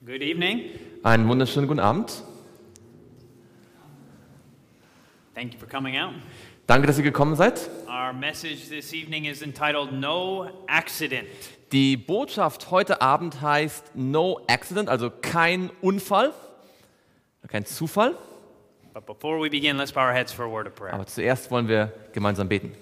Good evening. Einen wunderschönen guten Abend. Thank you for coming out. Danke, dass ihr gekommen seid. Our message this evening is entitled No Accident. Die Botschaft heute Abend heißt No Accident, also kein Unfall, kein Zufall. But before we begin, let's bow our heads for a word of prayer. Aber zuerst wollen wir gemeinsam beten.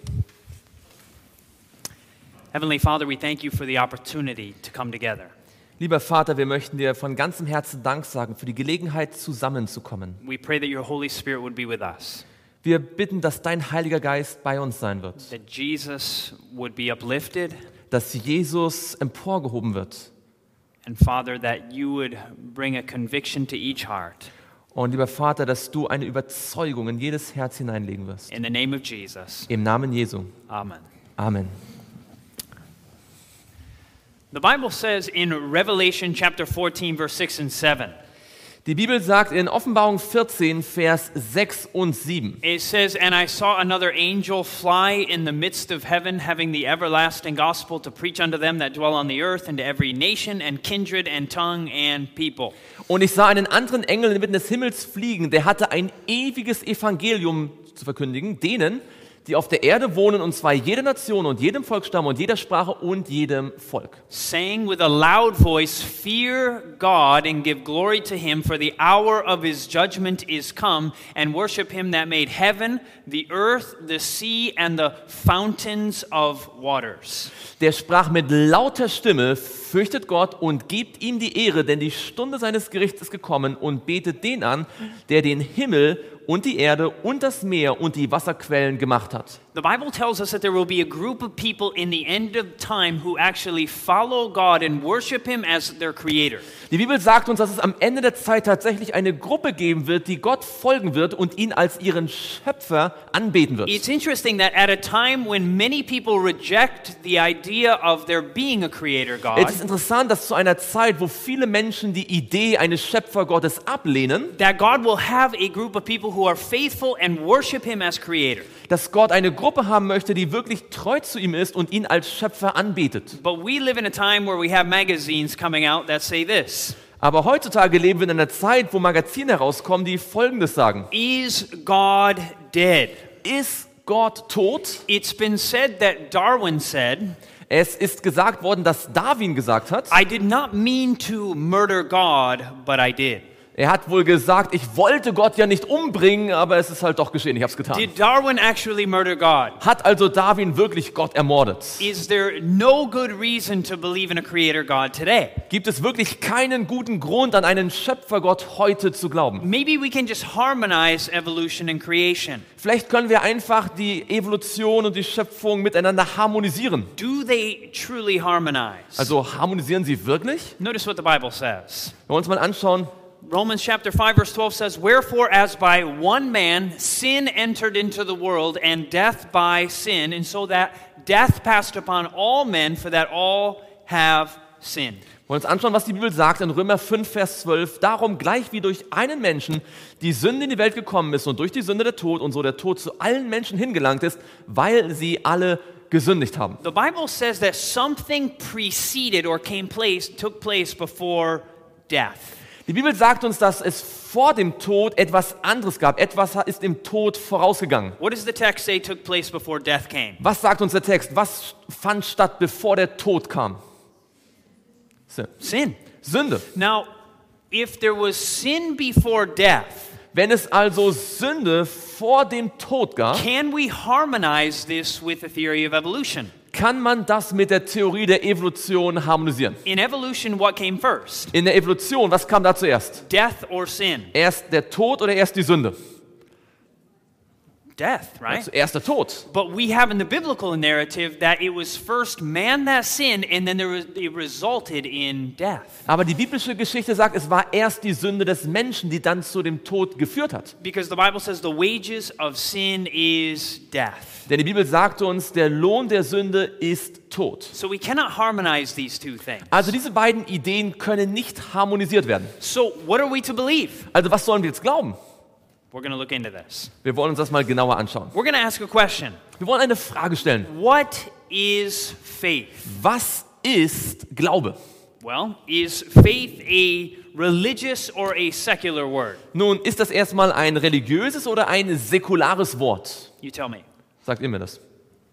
Heavenly Father, we thank you for the opportunity to come together. Lieber Vater, wir möchten dir von ganzem Herzen Dank sagen für die Gelegenheit, zusammenzukommen. We pray that your Holy Spirit would be with us, Wir bitten, dass dein Heiliger Geist bei uns sein wird, that Jesus would be uplifted, dass Jesus emporgehoben wird. and Father, that you would bring a conviction to each heart. Und lieber Vater, dass du eine Überzeugung in jedes Herz hineinlegen wirst. In the name of Jesus. Im Namen Jesu. Amen. Amen. The Bible says in Revelation chapter 14, verse 6 and 7, Die Bibel sagt in Offenbarung 14, Vers 6 und 7. it says, "And I saw another angel fly in the midst of heaven, having the everlasting gospel to preach unto them that dwell on the earth, and to every nation and kindred and tongue and people." Und ich sah einen anderen Engel inmitten des Himmels fliegen, der hatte ein ewiges Evangelium zu verkündigen, denen, die auf der Erde wohnen, und zwar jeder Nation und jedem Volksstamm und jeder Sprache und jedem Volk. Saying with a loud voice, "Fear God and give glory to him, for the hour of his judgment is come, and worship him that made heaven, the earth, the sea, and the fountains of waters." Der sprach mit lauter Stimme, fürchtet Gott und gebt ihm die Ehre, denn die Stunde seines Gerichts ist gekommen, und betet den an, der den Himmel und die Erde und das Meer und die Wasserquellen gemacht hat. The Bible tells us that there will be a group of people in the end of time who actually follow God and worship him as their creator. Die Bibel sagt uns, dass es am Ende der Zeit tatsächlich eine Gruppe geben wird, die Gott folgen wird und ihn als ihren Schöpfer anbeten wird. It's interesting that at a time when many people reject the idea of there being a creator God, Es ist interessant, dass zu einer Zeit, wo viele Menschen die Idee eines Schöpfergottes ablehnen, that God will have a group of people who are faithful and worship him as creator. dass Gott eine Gruppe haben möchte, die wirklich treu zu ihm ist und ihn als Schöpfer anbetet. But we live in a time where we have magazines coming out that say this: Aber heutzutage leben wir in einer Zeit, wo Magazine herauskommen, die Folgendes sagen. Is God dead? Ist Gott tot? It's been said that Darwin said, Es ist gesagt worden, dass Darwin gesagt hat, "I did not mean to murder God, but I did." er hat wohl gesagt, ich wollte Gott ja nicht umbringen, aber es ist halt doch geschehen, ich habe es getan. Did Darwin actually murder God? Hat also Darwin wirklich Gott ermordet? Is there no good reason to believe in a creator God today? Gibt es wirklich keinen guten Grund, an einen Schöpfergott heute zu glauben? Maybe we can just harmonize evolution and creation. Vielleicht können wir einfach die Evolution und die Schöpfung miteinander harmonisieren. Do they truly harmonize? Also harmonisieren sie wirklich? Notice what the Bible says. Wenn wir uns mal anschauen, Romans chapter 5 verse 12 says, "Wherefore as by one man sin entered into the world, and death by sin, and so that death passed upon all men, for that all have sinned." wollen uns anschauen, was die Bibel sagt in Römer 5, Vers 12. Darum, gleich wie durch einen Menschen die Sünde in die Welt gekommen ist und durch die Sünde der Tod und so der Tod zu allen Menschen hingelangt ist, weil sie alle gesündigt haben. The Bible says that something preceded or took place before death. Die Bibel sagt uns, dass es vor dem Tod etwas anderes gab. Etwas ist dem Tod vorausgegangen. What does the text say took place before death came? Was sagt uns der Text? Was fand statt, bevor der Tod kam? Sin. Sünde. Now, if there was sin before death, Wenn es also Sünde vor dem Tod gab, can we harmonize this with the theory of evolution? kann man das mit der Theorie der Evolution harmonisieren. In evolution, what came first? In der Evolution, was kam da zuerst? Death or sin? Erst der Tod oder erst die Sünde? Death, right? Zuerst der Tod. But we have in the biblical narrative that it was first man that sinned, and then it resulted in death. Aber die biblische Geschichte sagt, es war erst die Sünde des Menschen, die dann zu dem Tod geführt hat. Because the Bible says the wages of sin is death. Denn die Bibel sagt uns, der Lohn der Sünde ist Tod. So we cannot harmonize these two things. Also diese beiden Ideen können nicht harmonisiert werden. So what are we to believe? Also was sollen wir jetzt glauben? We're going to look into this. Wir wollen uns das mal genauer anschauen. We're going to ask a question. Wir wollen eine Frage stellen. What is faith? Was ist Glaube? Well, is faith a religious or a secular word? Nun, ist das erstmal ein religiöses oder ein säkulares Wort? You tell me. Sagt ihr mir das?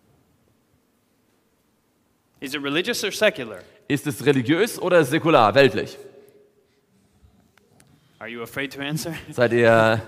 Is it religious or secular? Ist es religiös oder säkular, weltlich? Are you afraid to answer? Seid ihr,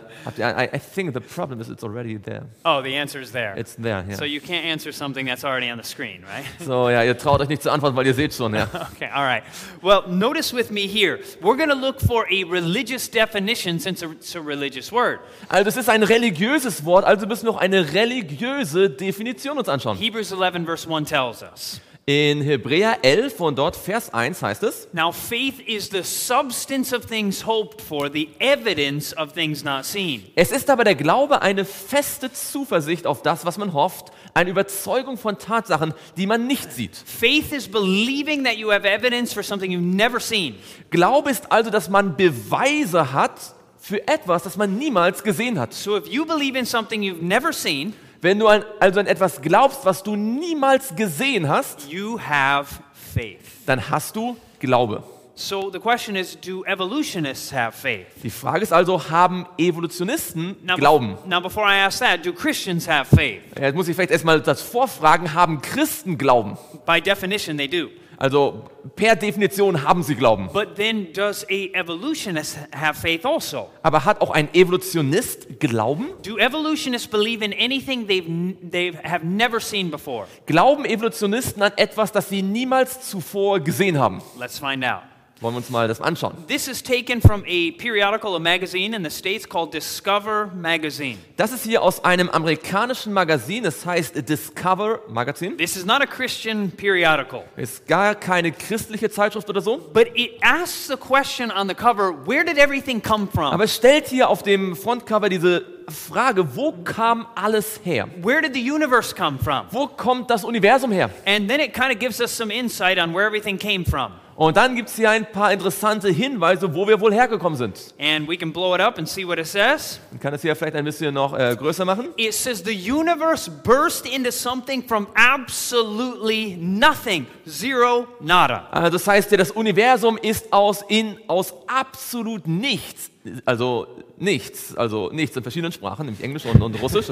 I think the problem is it's already there. Oh, the answer is there. It's there, ja. So you can't answer something that's already on the screen, right? So, ja, ihr traut euch nicht zu antworten, weil ihr seht schon, ja. Okay, all right. Well, notice with me here, we're going to look for a religious definition since it's a religious word. Also es ist ein religiöses Wort, also müssen wir auch eine religiöse Definition uns anschauen. Hebrews 11 verse 1 tells us. In Hebräer 11 und dort Vers 1 heißt es: Now faith is the substance of things hoped for, the evidence of things not seen. Es ist aber der Glaube eine feste Zuversicht auf das, was man hofft, eine Überzeugung von Tatsachen, die man nicht sieht. Faith is believing that you have evidence for something you've never seen. Glaube ist also, dass man Beweise hat für etwas, das man niemals gesehen hat. So if you believe in something you've never seen, Wenn du also an etwas glaubst, was du niemals gesehen hast, you have faith. dann hast du Glaube. So the question is, do evolutionists have faith? Die Frage ist also, haben Evolutionisten Glauben? Now before I ask that, do Christians have faith? Jetzt muss ich vielleicht erstmal das vorfragen, haben Christen Glauben? By definition, they do. Also per Definition haben sie Glauben. But then does a evolutionist have faith also? Aber hat auch ein Evolutionist Glauben? Do evolutionists believe in anything they have never seen before? Glauben Evolutionisten an etwas, das sie niemals zuvor gesehen haben? Let's find out. Wollen wir uns mal das anschauen. This is taken from a periodical, a magazine in the States called Discover Magazine. Das ist hier aus einem amerikanischen Magazin, es heißt Discover Magazin. This is not a Christian periodical, Ist gar keine christliche Zeitschrift oder so. but it asks the question on the cover, where did everything come from? Aber es stellt hier auf dem Frontcover diese Frage, wo kam alles her? Where did the universe come from? Wo kommt das Universum her? And then it kind of gives us some insight on where everything came from. Und dann gibt es hier ein paar interessante Hinweise, wo wir wohl hergekommen sind. And we can blow it up and see what it says. Ich kann es hier vielleicht ein bisschen noch größer machen. It says the universe burst into something from absolutely nothing. Zero, nada. Also das heißt ja, das Universum ist aus absolut nichts, also nichts in verschiedenen Sprachen, nämlich Englisch und Russisch,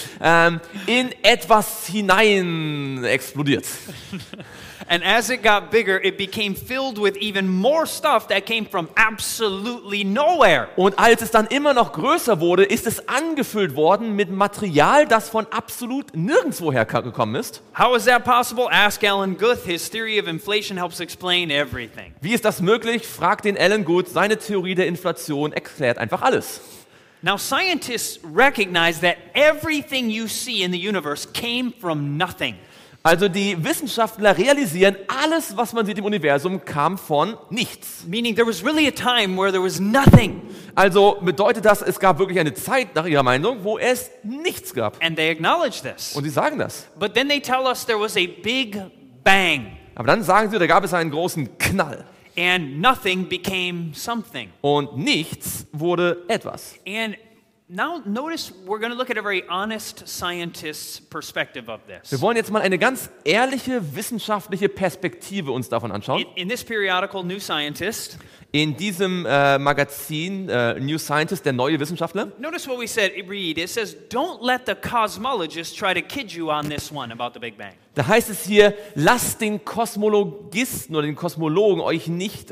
in etwas hinein explodiert. And as it got bigger, it became filled with even more stuff that came from absolutely nowhere. Und als es dann immer noch größer wurde, ist es angefüllt worden mit Material, das von absolut nirgendwoher gekommen ist. How is that possible? Ask Alan Guth. His theory of inflation helps explain everything. Wie ist das möglich? Fragt den Alan Guth. Seine Theorie der Inflation erklärt einfach alles. Now, scientists recognize that everything you see in the universe came from nothing. Also die Wissenschaftler realisieren, alles, was man sieht im Universum, kam von nichts. Meaning there was really a time where there was nothing. Also bedeutet das, es gab wirklich eine Zeit, nach ihrer Meinung, wo es nichts gab. And they acknowledge this. Und sie sagen das. But then they tell us there was a big bang. Aber dann sagen sie, da gab es einen großen Knall. And nothing became something. Und nichts wurde etwas. And now notice we're going to look at a very honest scientist's perspective of this. Wir wollen jetzt mal eine ganz ehrliche wissenschaftliche Perspektive uns davon anschauen. In this periodical, New Scientist, In diesem Magazin New Scientist, der neue Wissenschaftler, notice what we read. It says, don't let the cosmologists try to kid you on this one about the Big Bang. da heißt es hier, lasst den Kosmologisten oder den Kosmologen euch nicht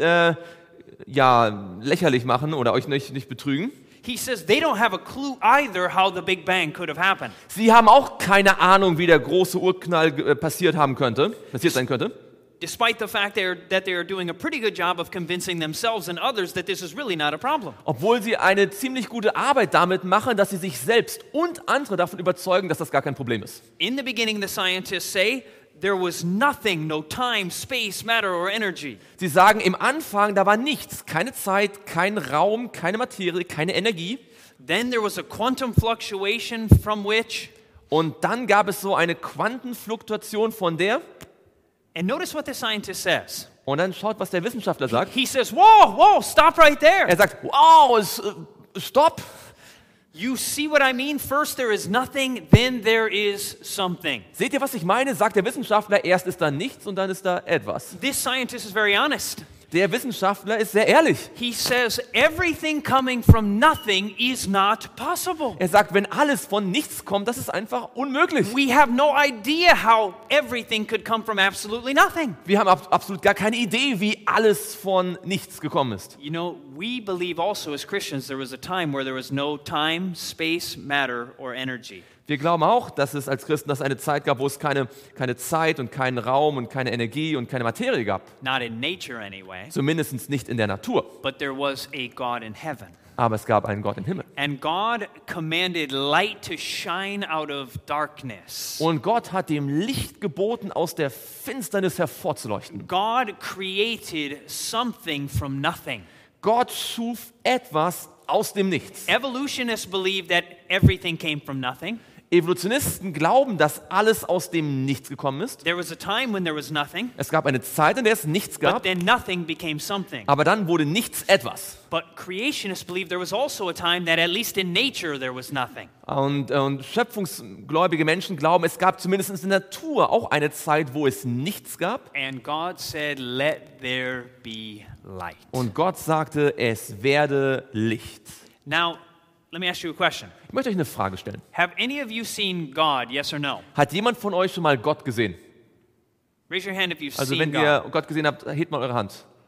lächerlich machen oder euch nicht betrügen. He says they don't have a clue either how the Big Bang could have happened. Sie haben auch keine Ahnung, wie der große Urknall passiert sein könnte. Despite the fact that they are doing a pretty good job of convincing themselves and others that this is really not a problem. Obwohl sie eine ziemlich gute Arbeit damit machen, dass sie sich selbst und andere davon überzeugen, dass das gar kein Problem ist. In the beginning, the scientists say there was nothing, no time, space, matter or energy. Sie sagen, im Anfang, da war nichts, keine Zeit, kein Raum, keine Materie, keine Energie. Then there was a quantum fluctuation from which, Und dann gab es so eine Quantenfluktuation von der. and notice what the scientist says. Und dann schaut, was der Wissenschaftler sagt. He says, whoa, stop right there. Er sagt, wow, stopp. You see what I mean? First there is nothing, then there is something. Seht ihr, was ich meine? Sagt der Wissenschaftler, erst ist da nichts und dann ist da etwas. This scientist is very honest. der Wissenschaftler ist sehr ehrlich. He says everything coming from nothing is not possible. Er sagt, wenn alles von nichts kommt, das ist einfach unmöglich. We have no idea how everything could come from absolutely nothing. Wir haben absolut gar keine Idee, wie alles von nichts gekommen ist. You know, we believe also as Christians there was a time where there was no time, space, matter, or energy. Wir glauben auch, dass es als Christen eine Zeit gab, wo es keine Zeit und keinen Raum und keine Energie und keine Materie gab. Not in nature anyway, Zumindest nicht in der Natur. but there was a God in heaven. Aber es gab einen Gott im Himmel. And God commanded light to shine out of darkness. Und Gott hat dem Licht geboten, aus der Finsternis hervorzuleuchten. God created something from nothing. Gott schuf etwas aus dem Nichts. Evolutionists believe that everything came from nothing. Evolutionisten glauben, dass alles aus dem Nichts gekommen ist. There was a time when there was nothing, Es gab eine Zeit, in der es nichts but gab, then nothing became something. aber dann wurde nichts etwas. But creationists believe there was also a time that at least in nature there was nothing. Und schöpfungsgläubige Menschen glauben, es gab zumindest in der Natur auch eine Zeit, wo es nichts gab. And God said, "Let there be light." Und Gott sagte, es werde Licht. Now, let me ask you a question. Ich möchte euch eine Frage stellen. Have any of you seen God, yes or no? Hat jemand von euch schon mal Gott gesehen? Raise your hand if you've Also seen wenn God. ihr Gott gesehen habt, hebt mal eure Hand.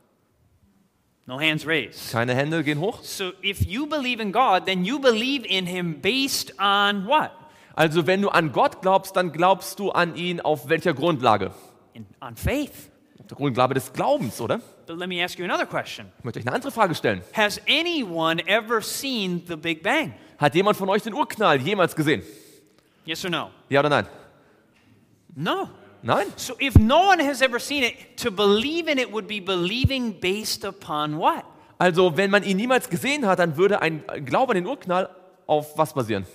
No hands raised. Keine Hände gehen hoch. So if you believe in God, then you believe in him based on what? Also wenn du an Gott glaubst, dann glaubst du an ihn auf welcher Grundlage? On faith. Auf der Grundlage des Glaubens, oder? But let me ask you another question. Ich möchte euch eine andere Frage stellen. Has anyone ever seen the Big Bang? Hat jemand von euch den Urknall jemals gesehen? Yes or no? Ja oder nein? No. Nein? So if no one has ever seen it, to believe in it would be believing based upon what? Also wenn man ihn niemals gesehen hat, dann würde ein Glaube an den Urknall auf was basieren?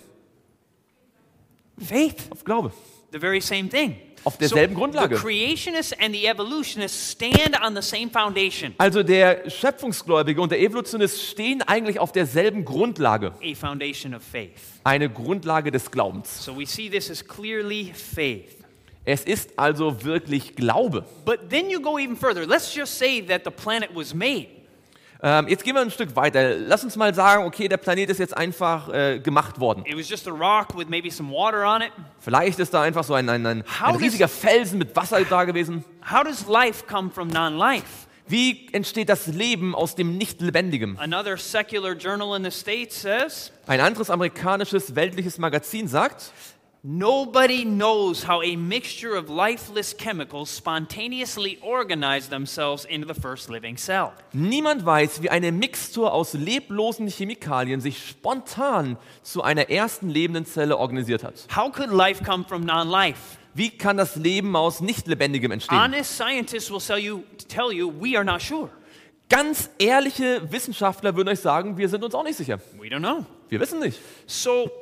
Faith. Auf Glaube. The very same thing. Auf derselben Grundlage. The creationists and the evolutionists stand on the same foundation. Also der Schöpfungsgläubige und der Evolutionist stehen eigentlich auf derselben Grundlage. A foundation of faith. Eine Grundlage des Glaubens. So we see this as clearly faith. Es ist also wirklich Glaube. But then you go even further. Let's just say that the planet was made. Jetzt gehen wir ein Stück weiter. Lass uns mal sagen, okay, der Planet ist jetzt einfach gemacht worden. It was just a rock with maybe some water on it. Vielleicht ist da einfach so ein riesiger Felsen mit Wasser da gewesen. How does life come from non-life? Wie entsteht das Leben aus dem Nicht-Lebendigem? Another secular journal in the States says, Ein anderes amerikanisches weltliches Magazin sagt, nobody knows how a mixture of lifeless chemicals spontaneously organize themselves into the first living cell. niemand weiß, wie eine Mixtur aus leblosen Chemikalien sich spontan zu einer ersten lebenden Zelle organisiert hat. How could life come from non-life? Wie kann das Leben aus Nicht-Lebendigem entstehen? Honest scientists will tell you, we are not sure. Ganz ehrliche Wissenschaftler würden euch sagen, wir sind uns auch nicht sicher. We don't know. Wir wissen nicht. So,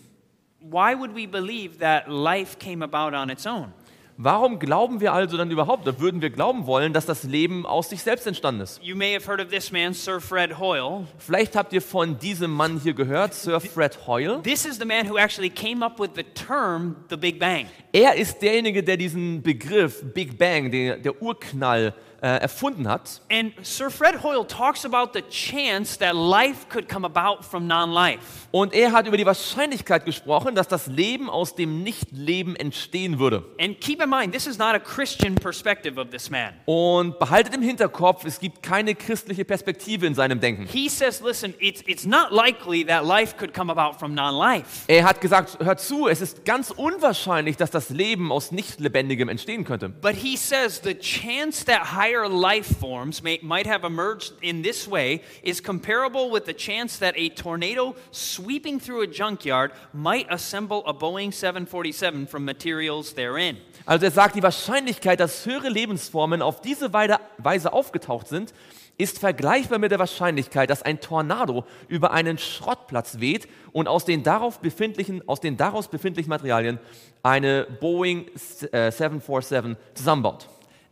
why would we believe that life came about on its own? Warum glauben wir also dann überhaupt, oder würden wir glauben wollen, dass das Leben aus sich selbst entstanden ist? You may have heard of this man, Sir Fred Hoyle. Vielleicht habt ihr von diesem Mann hier gehört, Sir Fred Hoyle. This is the man who actually came up with the term the Big Bang. Er ist derjenige, der diesen Begriff Big Bang, der Urknall, erfunden hat. And Sir Fred Hoyle talks about the chance that life could come about from non-life. Und er hat über die Wahrscheinlichkeit gesprochen, dass das Leben aus dem Nichtleben entstehen würde. And keep in mind, this is not a Christian perspective of this man. Und behaltet im Hinterkopf, es gibt keine christliche Perspektive in seinem Denken. He says, listen, it's not likely that life could come about from non-life. Er hat gesagt, hört zu, es ist ganz unwahrscheinlich, dass das Leben aus Nichtlebendigem entstehen könnte. But he says the chance that higher life forms might have emerged in this way is comparable with the chance that a tornado sweeping through a junkyard might assemble a Boeing 747 from materials therein. Also er sagt, die Wahrscheinlichkeit, dass höhere Lebensformen auf diese Weise aufgetaucht sind, ist vergleichbar mit der Wahrscheinlichkeit, dass ein Tornado über einen Schrottplatz weht und aus den daraus befindlichen Materialien eine Boeing 747 zusammenbaut.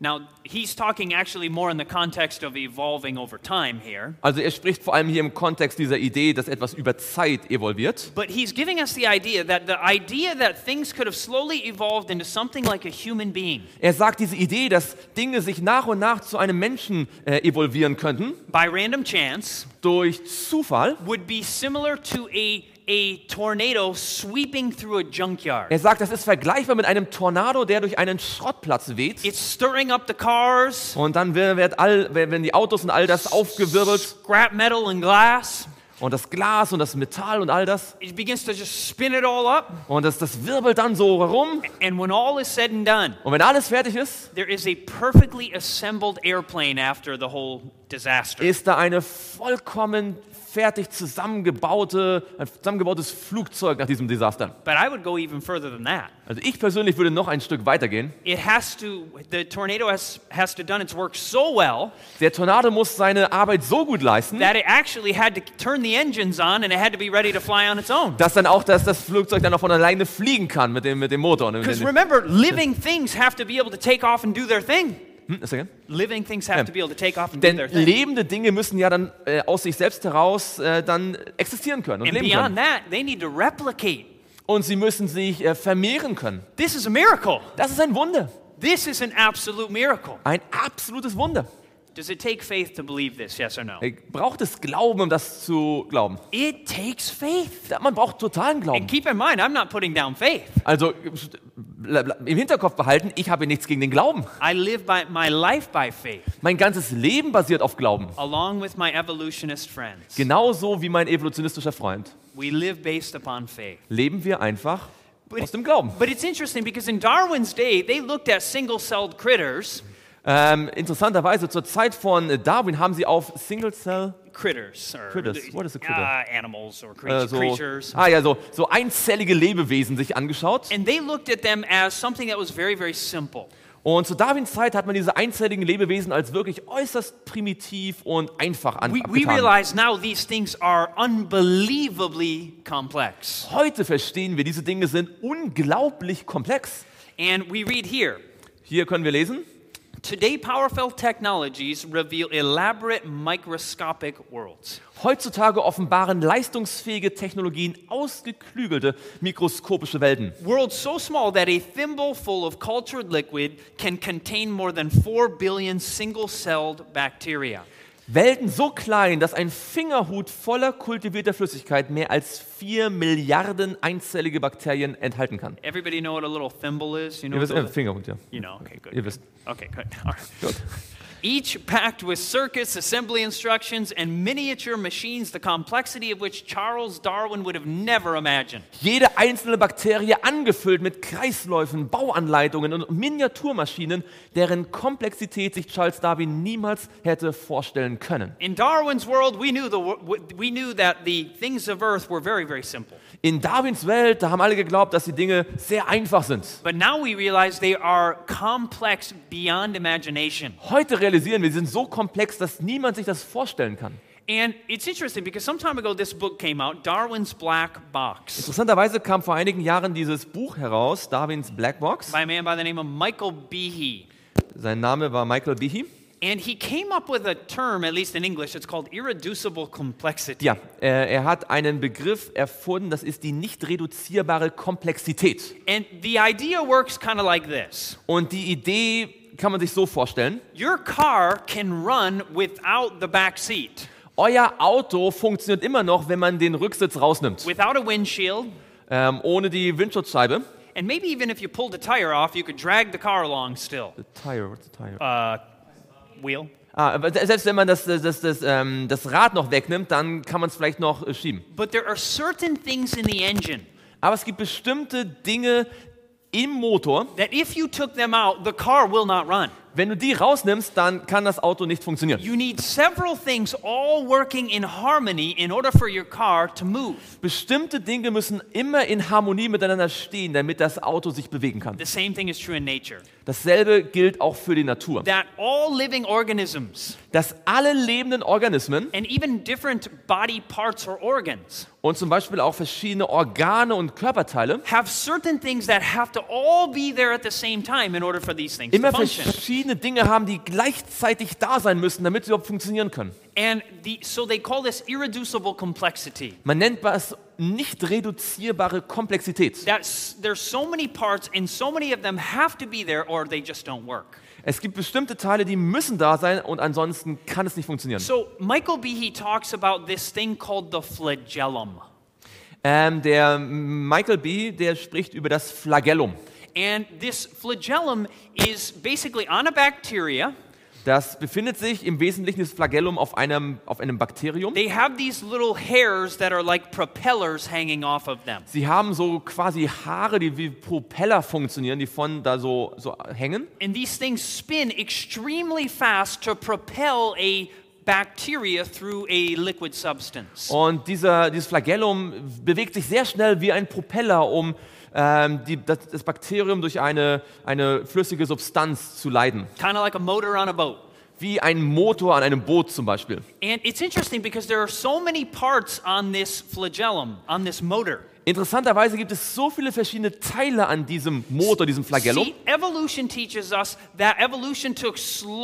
Now, he's talking actually more in the context of evolving over time here. Also er spricht vor allem hier im Kontext dieser Idee, dass etwas über Zeit evolviert. But he's giving us the idea that things could have slowly evolved into something like a human being. Er sagt diese Idee, dass Dinge sich nach und nach zu einem Menschen evolvieren könnten, By random chance, durch Zufall. would be similar to a tornado sweeping through a junkyard. Er sagt, das ist vergleichbar mit einem Tornado, der durch einen Schrottplatz weht. It's stirring up the cars, Und dann werden die Autos und all das aufgewirbelt. scrap metal and glass. Und das Glas und das Metall und all das. It begins to just spin it all up. Und das wirbelt dann so herum. And when all is said and done, Und wenn alles fertig ist, there is a perfectly assembled airplane after the whole disaster. ist da eine vollkommen fertig zusammengebautes Flugzeug nach diesem Desaster. But I would go even further than that. Also ich persönlich würde noch ein Stück weitergehen. The tornado has to done its work so well Der Tornado muss seine Arbeit so gut leisten, that it actually had to turn the engines on and it had to be ready to fly on its own. dass dann auch das Flugzeug dann auch von alleine fliegen kann mit dem Motor. Because remember, living things have to be able to take off and do their thing. Ist okay? Living things have to be able to take off and do Denn their thing. lebende Dinge müssen ja dann aus sich selbst heraus dann existieren können und And leben beyond können. that, they need to replicate. Und sie müssen sich vermehren können. This is a miracle. Das ist ein Wunder. This is an absolute miracle. Ein absolutes Wunder. Does it take faith to believe this? Yes or no? Braucht es Glauben, um das zu glauben? It takes faith. Man braucht totalen Glauben. And keep in mind, I'm not putting down faith. Also im Hinterkopf behalten, ich habe nichts gegen den Glauben. I live my life by faith, Mein ganzes Leben basiert auf Glauben. along with my evolutionist friends. Genauso wie mein evolutionistischer Freund. We live based upon faith. Leben wir einfach aus dem Glauben. But it's interesting because in Darwin's day, they looked at single-celled critters. Interessanterweise, zur Zeit von Darwin haben sie auf Single-Cell Critters. Or, Critters. What is a critter? Animals or creatures. so einzellige Lebewesen sich angeschaut. And they looked at them as something that was very, very simple. Und zu Darwins Zeit hat man diese einzelligen Lebewesen als wirklich äußerst primitiv und einfach We abgetan. realize now these things are unbelievably complex. Heute verstehen wir, diese Dinge sind unglaublich komplex. And we read here, Hier können wir lesen. today powerful technologies reveal elaborate microscopic worlds. Heutzutage offenbaren leistungsfähige Technologien ausgeklügelte mikroskopische Welten. Worlds so small that a thimble full of cultured liquid can contain more than 4 billion single-celled bacteria. Welten so klein, dass ein Fingerhut voller kultivierter Flüssigkeit mehr als 4 Milliarden einzellige Bakterien enthalten kann. Everybody know what a little thimble is? You know, Ihr wisst, what Fingerhut, ja. you know, okay, good. Ihr wisst. Okay, good. All right. Gut. Each packed with circuits, assembly instructions, and miniature machines, the complexity of which Charles Darwin would have never imagined. Jede einzelne Bakterie angefüllt mit Kreisläufen, Bauanleitungen und Miniaturmaschinen, deren Komplexität sich Charles Darwin niemals hätte vorstellen können. In Darwin's world, we knew that the things of Earth were very, very simple. In Darwins Welt, da haben alle geglaubt, dass die Dinge sehr einfach sind. But now we realize they are complex beyond imagination. Heute realisieren wir, sie sind so komplex, dass niemand sich das vorstellen kann. And it's interesting because some time ago this book came out, Darwin's Black Box, Interessanterweise kam vor einigen Jahren dieses Buch heraus, Darwins Black Box. by a man by the name of Michael Behe. Sein Name war Michael Behe. And he came up with a term, at least in English, it's called irreducible complexity. Ja, er hat einen Begriff erfunden, das ist die nicht reduzierbare Komplexität. And the idea works kind of like this. Und die Idee kann man sich so vorstellen. Your car can run without the back seat, Euer Auto funktioniert immer noch, wenn man den Rücksitz rausnimmt. without a windshield, Ohne die Windschutzscheibe. and maybe even if you pulled the tire off, you could drag the car along still. The tire, what's the tire? Wheel. Aber selbst wenn man das Rad noch wegnimmt, dann kann man es vielleicht noch schieben. But there are certain things in the engine Aber es gibt bestimmte Dinge im Motor, that if you took them out, the car will not run. wenn du die rausnimmst, dann kann das Auto nicht funktionieren. You need several things all working in harmony in order for your car to move. Bestimmte Dinge müssen immer in Harmonie miteinander stehen, damit das Auto sich bewegen kann. The same thing is true in nature. Dasselbe gilt auch für die Natur. That all living organisms Dass alle lebenden Organismen and even different body parts or organs und zum Beispiel auch verschiedene Organe und Körperteile have certain things that have to all be there at the same time in order for these things to immer function. verschiedene verschiedene Dinge haben, die gleichzeitig da sein müssen, damit sie überhaupt funktionieren können. And so they call this irreducible complexity. Man nennt das nicht reduzierbare Komplexität. There's so many parts and so many of them have to be there or they just don't work. Es gibt bestimmte Teile, die müssen da sein und ansonsten kann es nicht funktionieren. So Michael Behe talks about this thing called the flagellum. Der Michael B., der spricht über das Flagellum. And this flagellum is basically on a bacteria. Das befindet sich im Wesentlichen, das Flagellum, auf einem Bakterium. They have these little hairs that are like propellers hanging off of them. Sie haben so quasi Haare, die wie Propeller funktionieren, die von da so hängen. And these things spin extremely fast to propel a bacteria through a liquid substance. Und dieses Flagellum bewegt sich sehr schnell wie ein Propeller, um das Bakterium durch eine flüssige Substanz zu leiten. Kind of like a motor on a boat. Wie ein Motor an einem Boot zum Beispiel. And it's interesting because there are so many parts on this flagellum, on this motor. Interessanterweise gibt es so viele verschiedene Teile an diesem Motor, diesem Flagellum. See, evolution teaches us that evolution took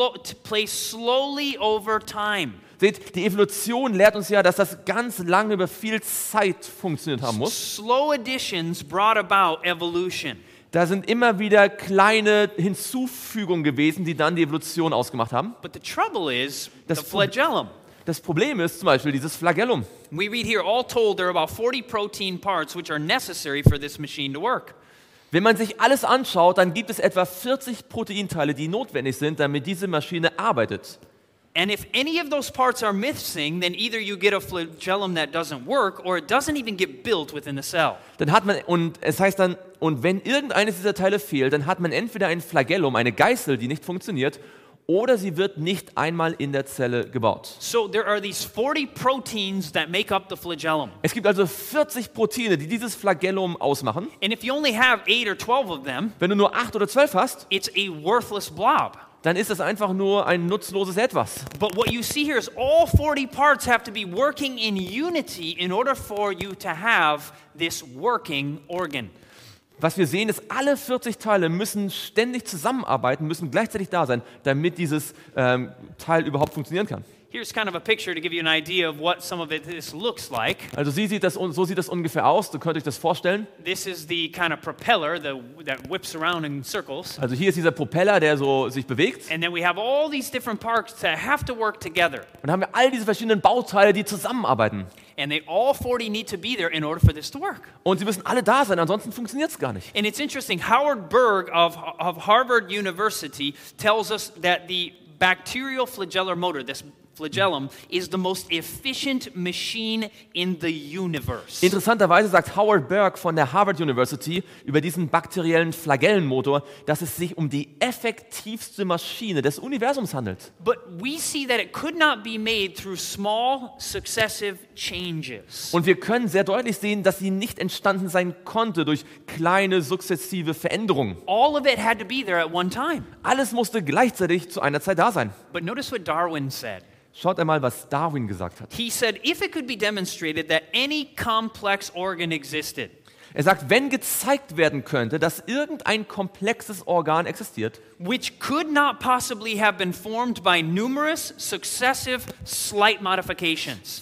place slowly over time. Seht, die Evolution lehrt uns ja, dass das ganz lange über viel Zeit funktioniert haben muss. Slow additions brought about evolution. Da sind immer wieder kleine Hinzufügungen gewesen, die dann die Evolution ausgemacht haben. But the trouble is the Das flagellum. Das Problem ist zum Beispiel dieses Flagellum. We read here, all told, there are about 40 protein parts which are necessary for this machine to work. Wenn man sich alles anschaut, dann gibt es etwa 40 Proteinteile, die notwendig sind, damit diese Maschine arbeitet. And if any of those parts are missing, then either you get a flagellum that doesn't work or it doesn't even get built within the cell. Dann hat man, und es heißt dann, und wenn irgendeines dieser Teile fehlt, dann hat man entweder ein Flagellum, eine Geißel, die nicht funktioniert, oder sie wird nicht einmal in der Zelle gebaut. So there are these 40 proteins that make up the flagellum. Es gibt also 40 Proteine, die dieses Flagellum ausmachen. And if you only have 8 or 12 of them, Wenn du nur 8 oder 12 hast, it's a worthless blob. dann ist das einfach nur ein nutzloses Etwas. But what you see here is all 40 parts have to be working in unity in order for you to have this working organ. Was wir sehen, ist, alle 40 Teile müssen ständig zusammenarbeiten, müssen gleichzeitig da sein, damit dieses Teil überhaupt funktionieren kann. Here's kind of a picture to give you an idea of what some of this looks like. Also so sieht das ungefähr aus, du könnt euch das vorstellen. This is the kind of propeller that whips around in circles. Also hier ist dieser Propeller, der so sich bewegt. And then we have all these different parts that have to work together. Und dann haben wir all diese verschiedenen Bauteile, die zusammenarbeiten. And they all 40 need to be there in order for this to work. Und sie müssen alle da sein, ansonsten funktioniert es gar nicht. And it's interesting, Howard Berg of Harvard University tells us that the bacterial flagellar motor, this flagellum, is the most efficient machine in the universe. Interessanterweise sagt Howard Berg von der Harvard University über diesen bakteriellen Flagellenmotor, dass es sich um die effektivste Maschine des Universums handelt. But we see that it could not be made through small successive changes. Und wir können sehr deutlich sehen, dass sie nicht entstanden sein konnte durch kleine sukzessive Veränderungen. All of it had to be there at one time. Alles musste gleichzeitig zu einer Zeit da sein. But notice what Darwin said. Schaut einmal, was Darwin gesagt hat. He said, if it could be demonstrated that any complex organ existed, Er sagt, wenn gezeigt werden könnte, dass irgendein komplexes Organ existiert, which could not possibly have been formed by numerous successive slight modifications,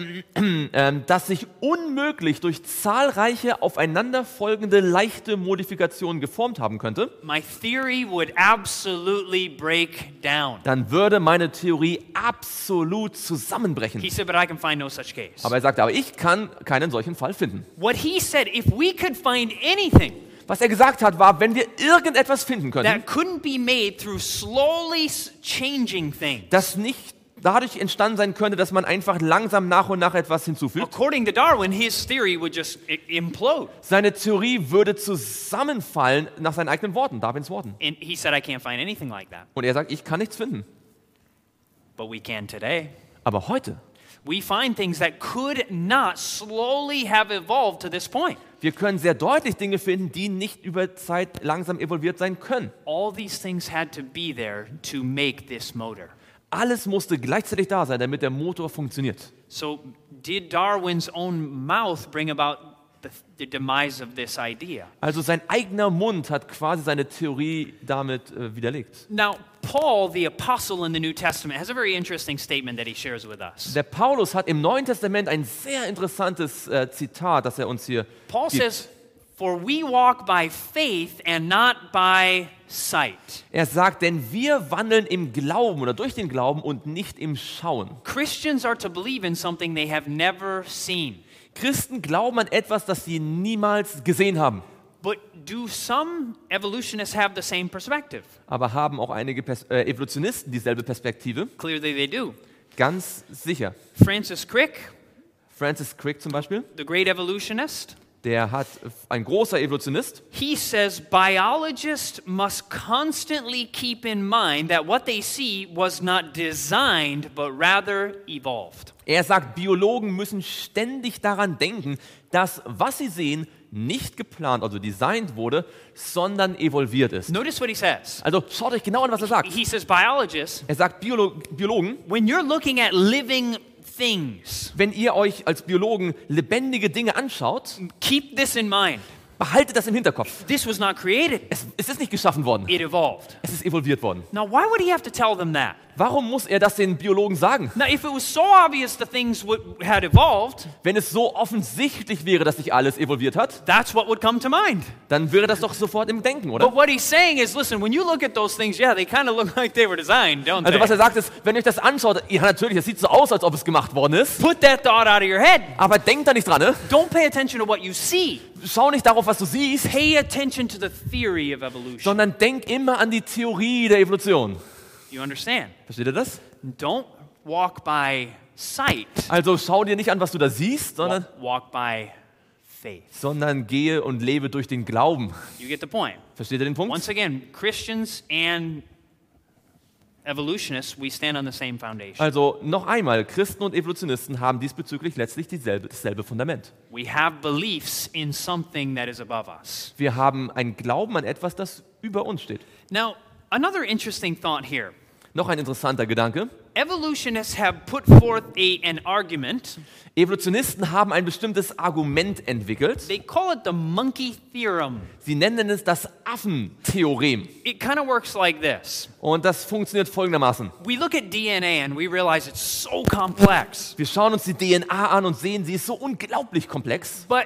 das sich unmöglich durch zahlreiche aufeinanderfolgende leichte Modifikationen geformt haben könnte, my theory would absolutely break down. dann würde meine Theorie absolut zusammenbrechen. He said, but I can find no such case. Aber er sagt, aber ich kann keinen solchen Fall finden. What he said, if we could find anything Was er gesagt hat, war, wenn wir irgendetwas finden können, that couldn't be made through slowly changing things, das nicht dadurch entstanden sein könnte, dass man einfach langsam nach und nach etwas hinzufügt. according to Darwin, his theory would just implode. Seine Theorie würde zusammenfallen nach seinen eigenen Worten, Darwins Worten. And he said, I can't find anything like that. Und er sagt, ich kann nichts finden. But we can today. Aber heute, We find things that could not slowly have evolved to this point. wir können sehr deutlich Dinge finden, die nicht über Zeit langsam evolviert sein können. All these things had to be there to make this motor. Alles musste gleichzeitig da sein, damit der Motor funktioniert. So did Darwin's own mouth bring about the demise of this idea? Also sein eigener Mund hat quasi seine Theorie damit widerlegt. Now, Paul, the apostle in the New Testament, has a very interesting statement that he shares with us. Der Paulus hat im Neuen Testament ein sehr interessantes Zitat, das er uns hier Paul gibt. says, "For we walk by faith and not by sight." Er sagt, denn wir wandeln im Glauben oder durch den Glauben und nicht im Schauen. Christians are to believe in something they have never seen. Christen glauben an etwas, das sie niemals gesehen haben. But do some evolutionists have the same perspective? Aber haben auch einige Evolutionisten dieselbe Perspektive? Clearly they do. Ganz sicher. Francis Crick, Francis Crick zum Beispiel, the great evolutionist, ein großer Evolutionist, he says biologists must constantly keep in mind that what they see was not designed, but rather evolved. er sagt, Biologen müssen ständig daran denken, dass was sie sehen, nicht geplant, also designt wurde, sondern evolviert ist. Notice what he says. Also schaut euch genau an, was er sagt. He says biologists, Er sagt, Biologen, when you're looking at living things, wenn ihr euch als Biologen lebendige Dinge anschaut, keep this in mind. behaltet das im Hinterkopf. This was not created. Es ist nicht geschaffen worden, It evolved. es ist evolviert worden. Now, why would he have to tell them that? Warum muss er das den Biologen sagen? Now, if it was so obvious the things had evolved, Wenn es so offensichtlich wäre, dass sich alles evolviert hat, that's what would come to mind. dann wäre das doch sofort im Denken, oder? But what he's saying is, listen, when you look at those things, yeah, they kind of look like they were designed, don't Also was they? er sagt ist, wenn ihr euch das anschaut, ja natürlich, es sieht so aus, als ob es gemacht worden ist, Put that thought out of your head. aber denkt da nicht dran, ne? Don't pay attention to what you see. Schau nicht darauf, was du siehst, Pay attention to the theory of evolution. sondern denk immer an die Theorie der Evolution. You understand? Versteht ihr das? Don't walk by sight. Also schau dir nicht an, was du da siehst, sondern Walk by faith. gehe und lebe durch den Glauben. You get the point. Versteht ihr den Punkt? Once again, Christians and evolutionists, we stand on the same foundation. Also noch einmal, Christen und Evolutionisten haben diesbezüglich letztlich dasselbe Fundament. We have beliefs in something that is above us. Wir haben einen Glauben an etwas, das über uns steht. Now, another interesting thought here. Noch ein interessanter Gedanke. Evolutionists have put forth an argument. Evolutionisten haben ein bestimmtes Argument entwickelt. They call it the monkey theorem. Sie nennen es das Affentheorem. It kind of works like this. Und das funktioniert folgendermaßen. We look at DNA and we realize it's so complex. Wir schauen uns die DNA an und sehen, sie ist so unglaublich komplex. But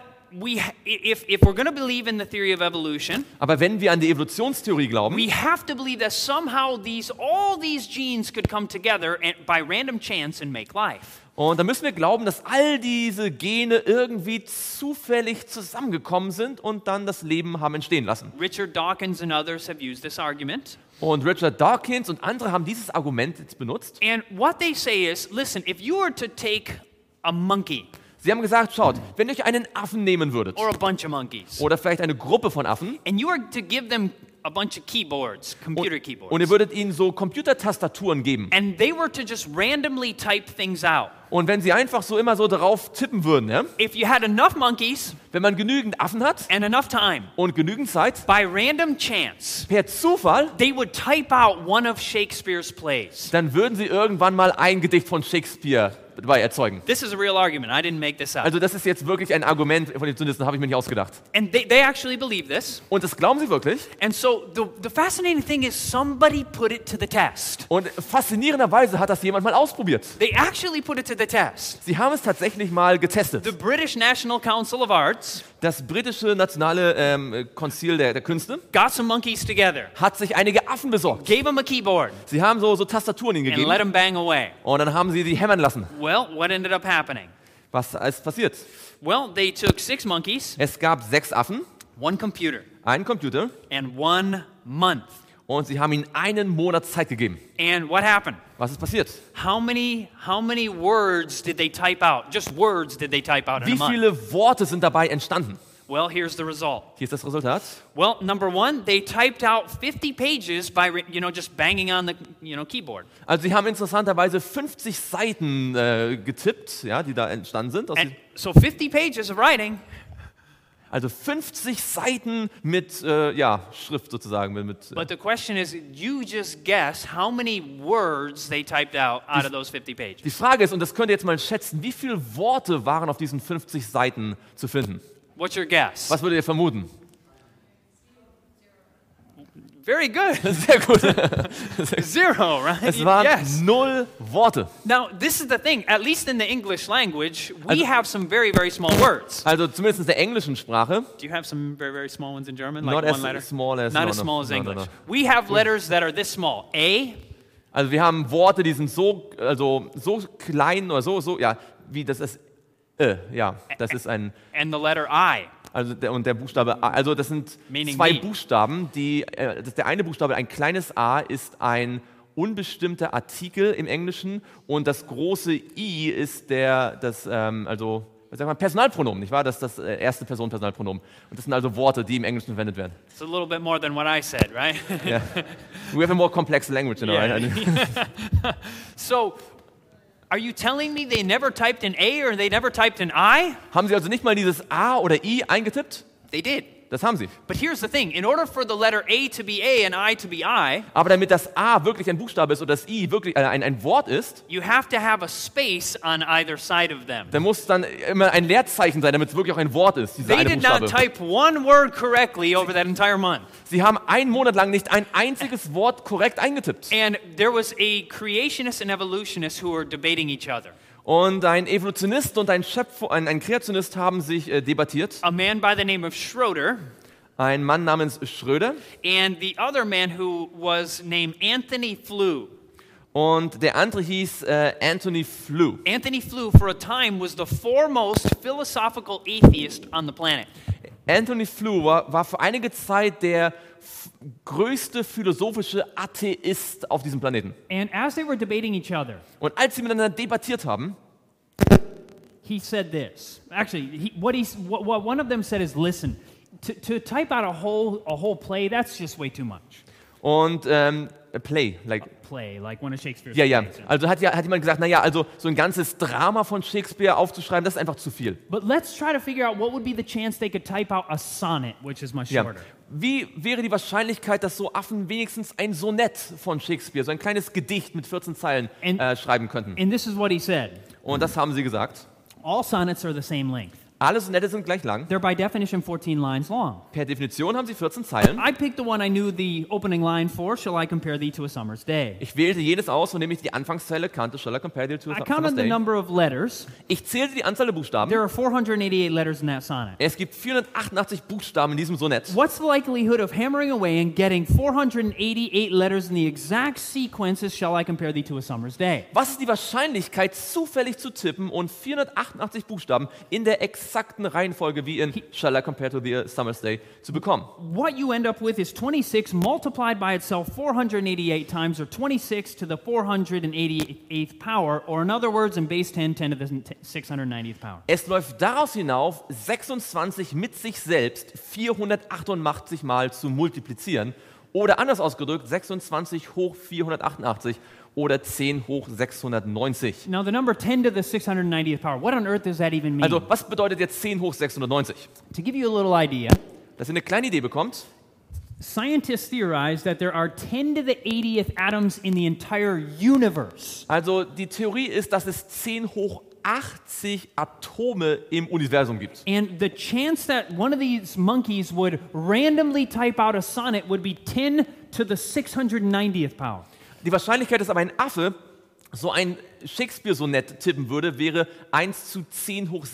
if we're going to believe in the theory of evolution, Aber wenn wir an die Evolutionstheorie glauben, we have to believe that somehow all these genes could come together by random chance and make life. und dann müssen wir glauben, dass all diese Gene irgendwie zufällig zusammengekommen sind und dann das Leben haben entstehen lassen. Richard Dawkins and others have used this argument. Und Richard Dawkins und andere haben dieses Argument jetzt benutzt. And what they say is, listen, if you were to take a monkey Sie haben gesagt, schaut, wenn ihr euch einen Affen nehmen würdet or a bunch of monkeys, oder vielleicht eine Gruppe von Affen and you were to give them a bunch of keyboards, computer und ihr keyboards, würdet ihnen so Computertastaturen geben and they were to just randomly type things out. und wenn sie einfach so immer so darauf tippen würden, ja, If you had enough monkeys wenn man genügend Affen hat and enough time, und genügend Zeit, by random chance, per Zufall, they would type out one of Shakespeare's plays. dann würden sie irgendwann mal ein Gedicht von Shakespeare dabei erzeugen. This is a real argument. I didn't make this up. Also das ist jetzt wirklich ein Argument von den Zünisten, habe ich mir nicht ausgedacht. And they actually believe this. Und das glauben sie wirklich. And so the fascinating thing is somebody put it to the test. Und faszinierenderweise hat das jemand mal ausprobiert. They actually put it to the test. Sie haben es tatsächlich mal getestet. The British National Council of Arts Das britische nationale Konzil der Künste got some monkeys together, hat sich einige Affen besorgt. gave them a keyboard, Sie haben so Tastaturen ihnen and gegeben let them bang away. und dann haben sie hämmern lassen. Well, what ended up happening? Was ist passiert? Well, they took 6 monkeys, Es gab 6 Affen, 1 computer, einen Computer and 1 month. und sie haben ihnen einen Monat Zeit gegeben. And what happened? Was ist passiert? How many words did they type out? Just words did they type out in Wie a month? viele Worte sind dabei entstanden? Well, here's the result. Hier ist das Resultat. Well, number 1, they typed out 50 pages by just banging on the keyboard. Also sie haben interessanterweise 50 Seiten getippt, ja, die da entstanden sind. And so 50 pages of writing. Also 50 Seiten mit Schrift sozusagen. But the question is, you just guess how many words they typed out of those 50 pages. Die Frage ist, und das könnt ihr jetzt mal schätzen, wie viele Worte waren auf diesen 50 Seiten zu finden? What's your guess? Was würdet ihr vermuten? Very good. Sehr gut. Zero, right? Es waren Yes. 0 Worte. Now, this is the thing. At least in the English language, we have some very, very small words. Also zumindest in der englischen Sprache. Do you have some very, very small ones in German? Not Like as one letter? small as- Not no, as no. small as No, no, English. no. We have letters that are this small. A, Also wir haben Worte, die sind so klein oder so, ja, wie das ist, ja, das ist ein, and the letter I. also der Buchstabe A, also das sind Meaning 2 me. Buchstaben, der eine Buchstabe, ein kleines A, ist ein unbestimmter Artikel im Englischen und das große I ist also was sagt man, Personalpronomen, nicht wahr? Das ist das erste Person-Personalpronomen. Und das sind also Worte, die im Englischen verwendet werden. It's a little bit more than what I said, right? Yeah. We have a more complex language, you know, Yeah. right? So, are you telling me they never typed an A or they never typed an I? Haben Sie also nicht mal dieses A oder I eingetippt? They did. Das haben Sie. But here's the thing. In order for the letter A to be A and I to be I, Aber damit das A wirklich ein Buchstabe ist oder das I wirklich ein Wort ist, you have to have a space on either side of them. dann muss dann immer ein Leerzeichen sein, damit es wirklich auch ein Wort ist, dieser They eine did not Buchstabe. type one word correctly over that entire month. Sie haben einen Monat lang nicht ein einziges Wort korrekt eingetippt. And there was a creationist and evolutionist who were debating each other. Und ein Evolutionist und ein Kreationist haben sich debattiert. A man by the name of Schroeder Ein Mann namens Schröder and the other man who was named Anthony Flew. und der andere hieß Anthony Flew. Anthony Flew, for a time, was the foremost philosophical atheist on the planet. Anthony Flew war für einige Zeit der größte philosophische Atheist auf diesem Planeten. And as they were debating each other, Und als sie miteinander debattiert haben, he said this. Actually, what one of them said is, listen, to type out a whole play, that's just way too much. und Play, Play, like one of Shakespeare's ja, plays. also hat jemand gesagt, naja, also so ein ganzes Drama von Shakespeare aufzuschreiben, das ist einfach zu viel. But let's try to figure out what would be the chance they could type out a sonnet, which is much Ja. shorter. Wie wäre die Wahrscheinlichkeit, dass so Affen wenigstens ein Sonett von Shakespeare, so ein kleines Gedicht mit 14 Zeilen schreiben könnten? And this is what he said. Und das haben sie gesagt. All sonnets are the same length. Alle Sonette sind gleich lang. They're by definition 14 lines long. Per Definition haben sie 14 Zeilen. I picked the one I knew the opening line for, shall I compare thee to a summer's day? Ich wählte jedes aus, von dem ich die Anfangszeile kannte. Shall I compare thee to a I summer's counted the day? number of letters. Ich zählte die Anzahl der Buchstaben. There are 488 letters in that sonnet. Es gibt 488 Buchstaben in diesem Sonett. What's the likelihood of hammering away and getting 488 letters in the exact sequence as shall I compare thee to a summer's day? Was ist die Wahrscheinlichkeit, zufällig zu tippen und 488 Buchstaben in der exakten Reihenfolge wie in Shall I compare to the summer's day zu bekommen? What you end up with is 26 multiplied by itself 488 times, or 26 to the 488th power, or in other words, in base 10, 10 to the 690th power. Es läuft daraus hinauf, 26 mit sich selbst 488 Mal zu multiplizieren oder anders ausgedrückt 26 hoch 488 oder 10 hoch 690. Now, the number 10 to the 690th power, what on earth does that even mean? Also, was bedeutet jetzt 10 hoch 690? To give you a little idea, Dass ihr eine kleine Idee bekommt, scientists theorize that there are 10 to the 80th atoms in the entire universe. also die Theorie ist, dass es 10 hoch 80 Atome im Universum gibt. And the chance that one of these monkeys would randomly type out a sonnet would be 10 to the 690th power. Die Wahrscheinlichkeit, dass aber ein Affe so ein Shakespeare-Sonett tippen würde, wäre 1 zu 10 hoch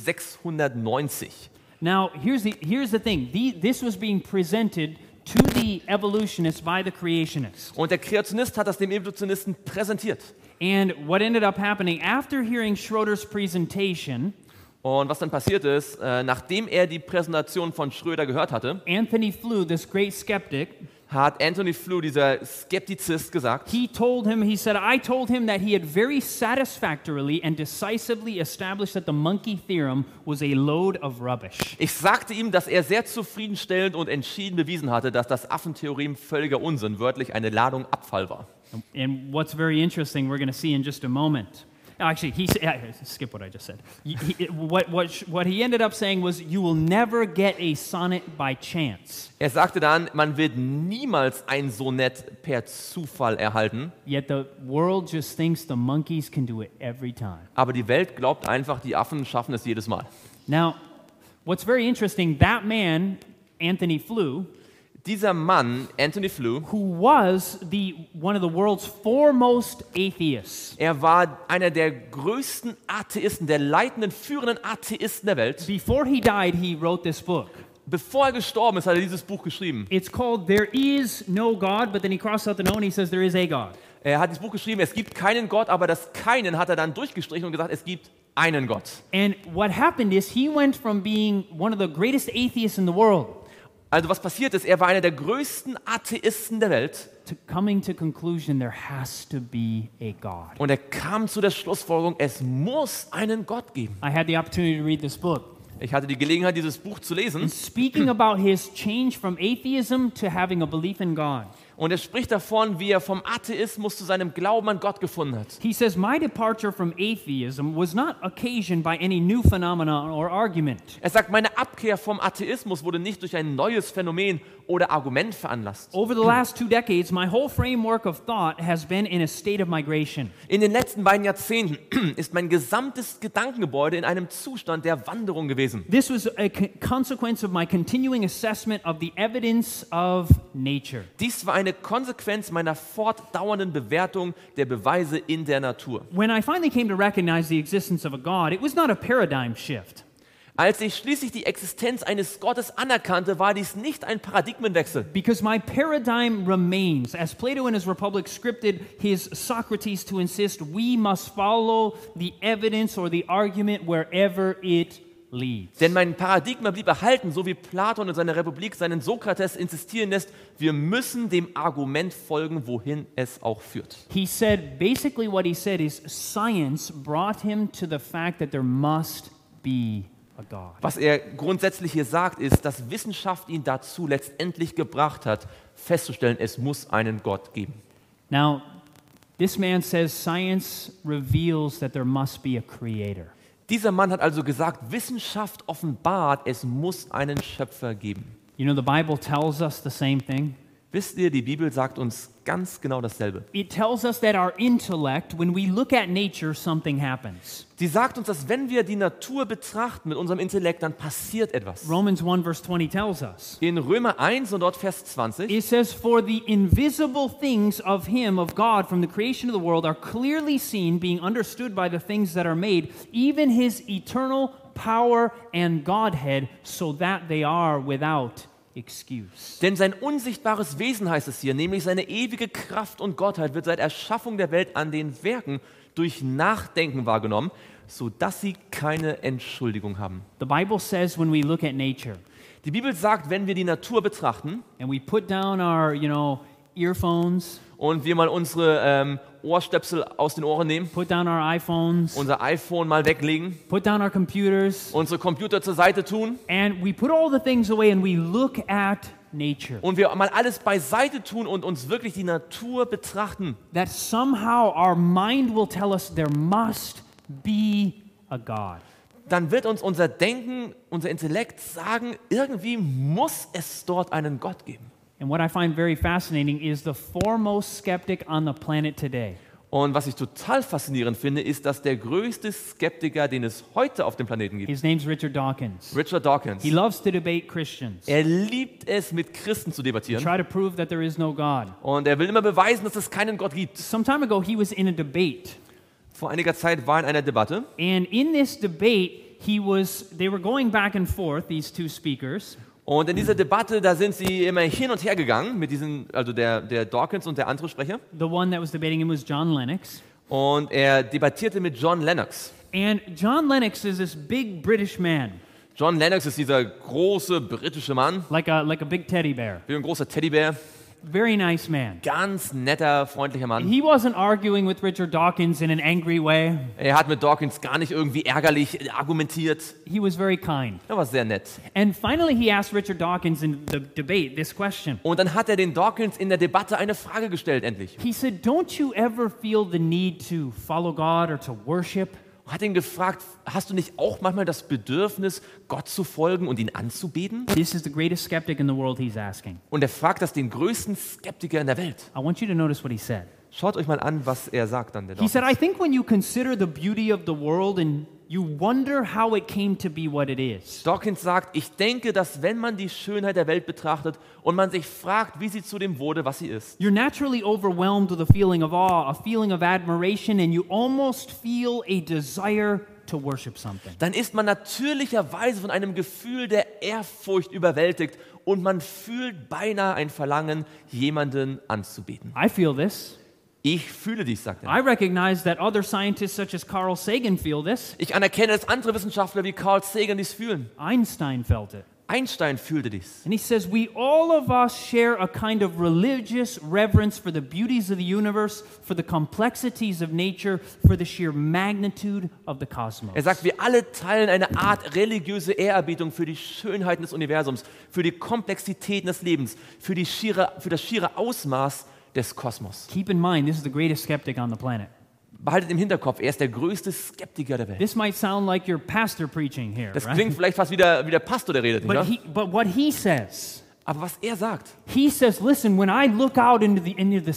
690. Now, here's the thing. This was being presented to the evolutionists by the creationists. Und der Kreationist hat das dem Evolutionisten präsentiert. And what ended up happening after hearing Schroeder's presentation, Und was dann passiert ist, nachdem er die Präsentation von Schröder gehört hatte, Anthony Flew, this great skeptic, hat Anthony Flew, dieser Skeptizist, gesagt, he said, I told him that he had very satisfactorily and decisively established that the monkey theorem was a load of rubbish. ich sagte ihm, dass er sehr zufriedenstellend und entschieden bewiesen hatte, dass das Affentheorem völliger Unsinn, wörtlich eine Ladung Abfall war. And what's very interesting, we're going to see in just a moment. Actually, skip what I just said. What he ended up saying was, you will never get a sonnet by chance. Er sagte dann, man wird niemals ein Sonett per Zufall erhalten, Yet the world just thinks the monkeys can do it every time. aber die Welt glaubt einfach, die Affen schaffen es jedes Mal. Now, what's very interesting, that man, Anthony Flew, Dieser Mann, Anthony Flew, who was one of the world's foremost atheists. er war einer der größten Atheisten, der leitenden, führenden Atheisten der Welt. Before he died, he wrote this book. Bevor er gestorben ist, hat er dieses Buch geschrieben. It's called There Is No God, but then he crossed out the no and he says there is a God. Er hat dieses Buch geschrieben, es gibt keinen Gott, aber das Keinen hat er dann durchgestrichen und gesagt, es gibt einen Gott. And what happened is he went from being one of the greatest atheists in the world Also was passiert ist, er war einer der größten Atheisten der Welt to coming to conclusion there has to be a God. und er kam zu der Schlussfolgerung, es muss einen Gott geben. I had the opportunity to read this book. Ich hatte die Gelegenheit, dieses Buch zu lesen And speaking about his change from atheism to having a belief in God. und er spricht davon, wie er vom Atheismus zu seinem Glauben an Gott gefunden hat. He says, my departure from atheism was not occasioned by any new phenomenon or argument. Er sagt, meine Abkehr vom Atheismus wurde nicht durch ein neues Phänomen oder Argument veranlasst. Over the last 2 decades, my whole framework of thought has been in a state of migration. In den letzten beiden Jahrzehnten ist mein gesamtes Gedankengebäude in einem Zustand der Wanderung gewesen. This was a consequence of my continuing assessment of the evidence of nature. Dies war eine Konsequenz meiner fortdauernden Bewertung der Beweise in der Natur. When I finally came to recognize the existence of a God, it was not a paradigm shift. Als ich schließlich die Existenz eines Gottes anerkannte, war dies nicht ein Paradigmenwechsel. Because my paradigm remains, as Plato in his Republic scripted his Socrates to insist, we must follow the evidence or the argument wherever it leads. Denn mein Paradigma blieb erhalten, so wie Platon in seiner Republik seinen Sokrates insistieren lässt, wir müssen dem Argument folgen, wohin es auch führt. He said, basically what he said is science brought him to the fact that there must be a God. Was er grundsätzlich hier sagt, ist, dass Wissenschaft ihn dazu letztendlich gebracht hat, festzustellen, es muss einen Gott geben. Now, this man says science reveals that there must be a creator. Dieser Mann hat also gesagt, Wissenschaft offenbart, es muss einen Schöpfer geben. You know, the Bible tells us the same thing. Wisst ihr, die Bibel sagt uns ganz genau dasselbe. It tells us that our intellect, when we look at nature, something happens. Sie sagt uns, dass wenn wir die Natur betrachten mit unserem Intellekt, dann passiert etwas. Romans 1 verse 20 tells us. In Römer 1 und dort Vers 20, It says, for the invisible things of him, of God, from the creation of the world, are clearly seen, being understood by the things that are made, even his eternal power and Godhead, so that they are without excuse. denn sein unsichtbares Wesen heißt es hier, nämlich seine ewige Kraft und Gottheit wird seit Erschaffung der Welt an den Werken durch Nachdenken wahrgenommen, sodass sie keine Entschuldigung haben. The Bible says when we look at nature Die Bibel sagt, wenn wir die Natur betrachten and we put down our, earphones, und wir mal unsere Ohrstöpsel aus den Ohren nehmen, put down our iPhones, unser iPhone mal weglegen, put down our computers, unsere Computer zur Seite tun and we put all the things away and we look at nature, und wir mal alles beiseite tun und uns wirklich die Natur betrachten, that somehow our mind will tell us there must be a God. dann wird uns unser Denken, unser Intellekt sagen, irgendwie muss es dort einen Gott geben. And what I find very fascinating is the foremost skeptic on the planet today Und was ich total faszinierend finde, ist, dass der größte Skeptiker, den es heute auf dem Planeten gibt, His name's Richard Dawkins. Richard Dawkins, He loves to debate Christians. er liebt es, mit Christen zu debattieren Try to prove that there is no God. und er will immer beweisen, dass es keinen Gott gibt. Some time ago, he was in a debate. Vor einiger Zeit war er in einer Debatte And in this debate, they were going back and forth, these two speakers. und in dieser Debatte, da sind sie immer hin und her gegangen mit diesen, also der Dawkins und der andere Sprecher, The one that was debating him was John Lennox. und er debattierte mit John Lennox. And John Lennox is this big British man, John Lennox ist dieser große britische Mann, like a big teddy bear. wie ein großer Teddybär, Very nice man. ganz netter, freundlicher Mann. He wasn't arguing with Richard Dawkins in an angry way. Er hat mit Dawkins gar nicht irgendwie ärgerlich argumentiert. He was very kind. Er war sehr nett. And finally, he asked Richard Dawkins in the debate this question. Und dann hat er den Dawkins in der Debatte eine Frage gestellt, endlich. He said, don't you ever feel the need to follow God or to worship? Hat ihn gefragt, hast du nicht auch manchmal das Bedürfnis, Gott zu folgen und ihn anzubeten? This is the greatest skeptic in the world, he's asking. Und er fragt das den größten Skeptiker in der Welt. I want you to notice what he said. Schaut euch mal an, was er sagt dann, der He said, I Dawkins. think when you consider the beauty of the world and you wonder how it came to be what it is. Dawkins sagt, ich denke, dass wenn man die Schönheit der Welt betrachtet und man sich fragt, wie sie zu dem wurde, was sie ist, You're naturally overwhelmed with a feeling of awe, a feeling of admiration, and you almost feel a desire to worship something. dann ist man natürlicherweise von einem Gefühl der Ehrfurcht überwältigt und man fühlt beinahe ein Verlangen, jemanden anzubeten. I feel this. Ich fühle dies, sagt er. I recognize that other scientists such as Carl Sagan feel this. Ich anerkenne, dass andere Wissenschaftler wie Carl Sagan dies fühlen. Einstein felt it. Einstein fühlte dies. And he says, we all of us share a kind of religious reverence for the beauties of the universe, for the complexities of nature, for the sheer magnitude of the cosmos. Er sagt, wir alle teilen eine Art religiöse Ehrerbietung für die Schönheiten des Universums, für die Komplexitäten des Lebens, für das schiere Ausmaß des Kosmos. Keep in mind, this is the greatest skeptic on the planet. Behaltet im Hinterkopf, er ist der größte Skeptiker der Welt. This might sound like your pastor preaching here, Das right? klingt vielleicht fast wie der Pastor, der redet, nicht wahr? But what he says, Aber was er sagt, listen, when I look out into the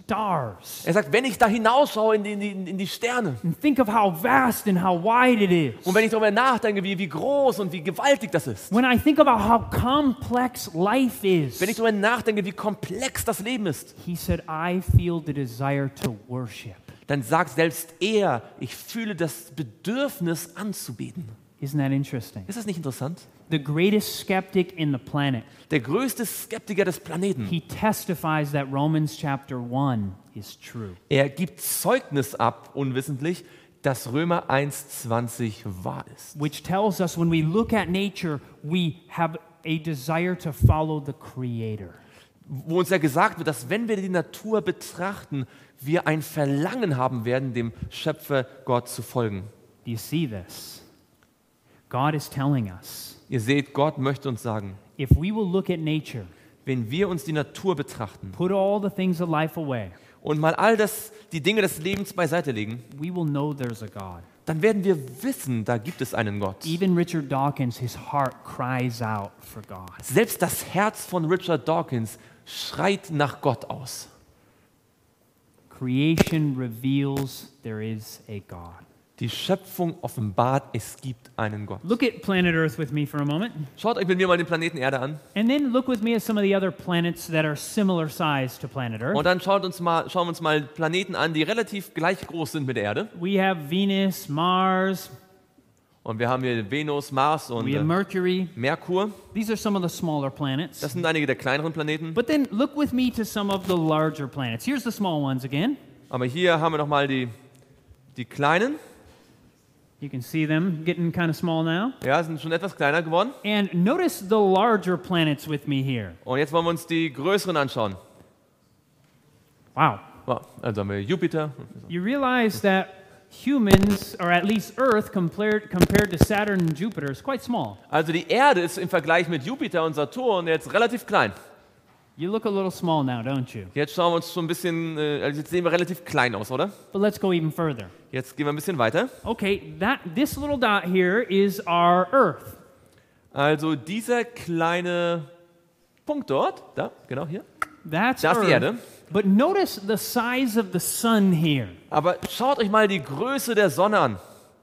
stars er sagt, wenn ich da hinausschaue in die Sterne and think of how vast and how wide it is, und wenn ich darüber nachdenke, wie groß und wie gewaltig das ist, when I think about how complex life is, wenn ich darüber nachdenke, wie komplex das Leben ist, he said, I feel the desire to worship. dann sagt selbst er, ich fühle das Bedürfnis anzubeten. Isn't that interesting? Ist das nicht interessant? The greatest skeptic in the planet, Der größte Skeptiker des Planeten. he testifies that Romans chapter 1 is true. Er gibt Zeugnis ab, unwissentlich, dass Römer 1,20 wahr ist. Which tells us when we look at nature, we have a desire to follow the Creator. Wo uns ja gesagt wird, dass wenn wir die Natur betrachten, wir ein Verlangen haben werden, dem Schöpfer Gott zu folgen. Do you see this? God is telling us, Ihr seht, Gott möchte uns sagen, if we will look at nature, wenn wir uns die Natur betrachten put all the things of life away, und mal die Dinge des Lebens beiseite legen, we will know there's a God. dann werden wir wissen, da gibt es einen Gott. Even Richard Dawkins, his heart cries out for God. Selbst das Herz von Richard Dawkins schreit nach Gott aus. Creation reveals there is a God. Die Schöpfung offenbart, es gibt einen Gott. Look at planet Earth with me for a moment, Schaut euch mit mir mal den Planeten Erde an. and then look with me at some of the other planets that are similar size to planet Earth. Und dann schauen wir uns mal Planeten an, die relativ gleich groß sind mit der Erde. We have Venus, Mars, Und wir haben hier Venus, Mars und we have Mercury. Merkur. These are some of the smaller planets. Das sind einige der kleineren Planeten. But then look with me to some of the larger planets. Here's the small ones again. Aber hier haben wir nochmal die kleinen. You can see them getting kind of small now. Ja, sind schon etwas kleiner geworden. And notice the larger planets with me here. Und jetzt wollen wir uns die größeren anschauen. Wow. Wow, also haben wir Jupiter. You realize that humans, or at least Earth, compared to Saturn and Jupiter, is quite small. Also die Erde ist im Vergleich mit Jupiter und Saturn jetzt relativ klein. You look a little small now, don't you? Jetzt schauen wir uns schon ein bisschen, also jetzt sehen wir relativ klein aus, oder? But let's go even further. Jetzt gehen wir ein bisschen weiter. Okay, this little dot here is our Earth. Also dieser kleine Punkt dort, da, genau hier, That's da ist die Earth. Erde. But notice the size of the sun here. Aber schaut euch mal die Größe der Sonne an.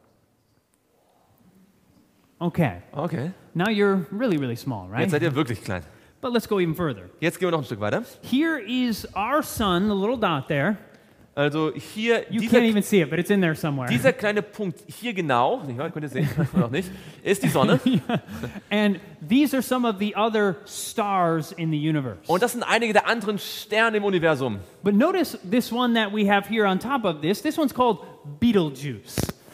Okay, Okay. now you're really, really small, Jetzt right? seid ihr wirklich klein. But let's go even further. Jetzt gehen wir noch ein Stück weiter. Here is our sun, the little dot there. Also hier, You can't even see it, but it's in there somewhere. dieser kleine Punkt hier genau, nicht wahr? Könnt ihr sehen, noch nicht, ist die Sonne. And these are some of the other stars in the universe. Und das sind einige der anderen Sterne im Universum. But notice this one that we have here on top of this. This one's called Betelgeuse.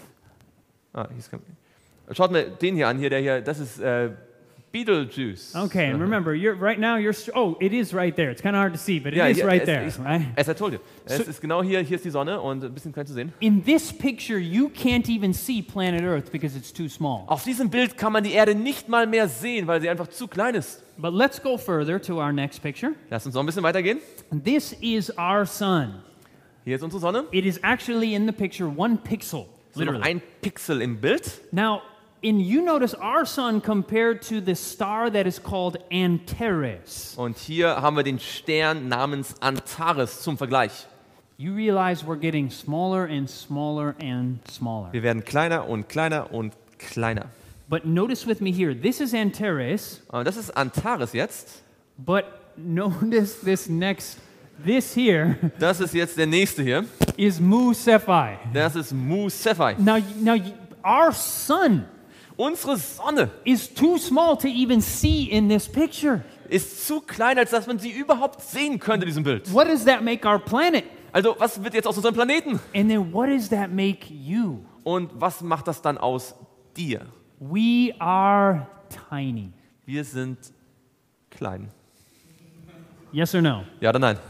Schaut mal den hier an, das ist Betelgeuse. Okay, and remember, it is right there. It's kind of hard to see, but it Ja, is hier, right there, right? As I told you. Es ist genau hier ist die Sonne und ein bisschen klein zu sehen. In this picture, you can't even see planet Earth because it's too small. Auf diesem Bild kann man die Erde nicht mal mehr sehen, weil sie einfach zu klein ist. But let's go further to our next picture. Lass uns noch ein bisschen weitergehen. This is our sun. Hier ist unsere Sonne. It is actually in the picture 1 pixel, So noch literally. ein Pixel im Bild. Now, you notice our sun compared to the star that is called Antares. Und hier haben wir den Stern namens Antares zum Vergleich. you realize we're getting smaller and smaller and smaller. Wir werden kleiner und kleiner und kleiner. But notice with me here, this is Antares, Und das ist Antares jetzt. but notice this here Das ist jetzt der nächste hier. is Mu Cephei. Das ist Mu Cephei. Now, our sun Unsere Sonne is too small to even see in this picture. ist zu klein, als dass man sie überhaupt sehen könnte in diesem Bild. What does that make our planet? Also, was wird jetzt aus unserem Planeten? And then what does that make you? Und was macht das dann aus dir? We are tiny. Wir sind klein. Yes or no? Ja oder nein?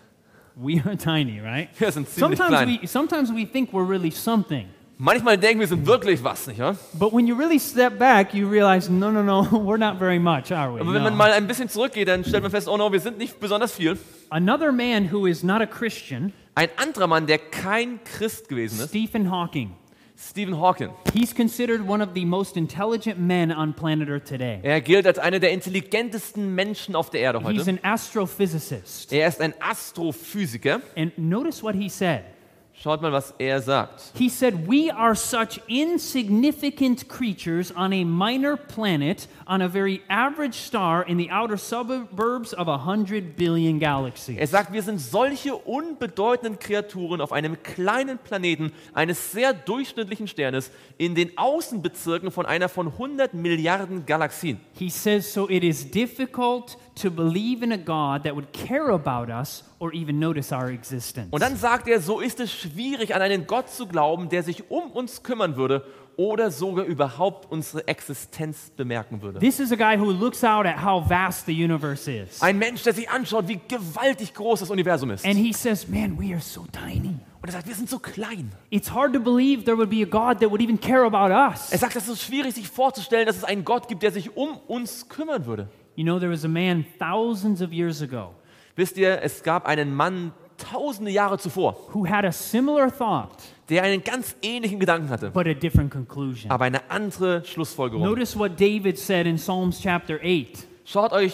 We are tiny, right? Wir sind ziemlich klein. Sometimes we think we're really something. Manchmal denken wir sind wirklich was, nicht wahr? But when you really step back, you realize, no, we're not very much, are we? Aber wenn man No. mal ein bisschen zurückgeht, dann stellt man fest, oh no, wir sind nicht besonders viel. Another man who is not a Christian, Ein anderer Mann, der kein Christ gewesen ist, Stephen Hawking. Stephen Hawking. He's considered one of the most intelligent men on planet Earth today. Er gilt als einer der intelligentesten Menschen auf der Erde He's heute. an astrophysicist. Er ist ein Astrophysiker. And notice what he said. Schaut mal, was er sagt. He said, we are such insignificant creatures on a minor planet on a very average star in the outer suburbs of 100 billion galaxies. Er sagt, wir sind solche unbedeutenden Kreaturen auf einem kleinen Planeten eines sehr durchschnittlichen Sternes in den Außenbezirken von einer von 100 Milliarden Galaxien. He says, so it is difficult to believe in a God that would care about us or even notice our existence. Und dann sagt er, so ist es schwierig, an einen Gott zu glauben, der sich um uns kümmern würde oder sogar überhaupt unsere Existenz bemerken würde. This is a guy who looks out at how vast the universe is. Ein Mensch, der sich anschaut, wie gewaltig groß das Universum ist. And he says, man, we are so tiny. Und er sagt, wir sind so klein. It's hard to believe there would be a God that would even care about us. Er sagt, es ist schwierig, sich vorzustellen, dass es einen Gott gibt, der sich um uns kümmern würde. You know, there was a man thousands of years ago Wisst ihr, es gab einen Mann tausende Jahre zuvor, who had a similar thought, der einen ganz ähnlichen Gedanken hatte, but a different conclusion. aber eine andere Schlussfolgerung. Notice what David said in Psalms chapter 8. Schaut euch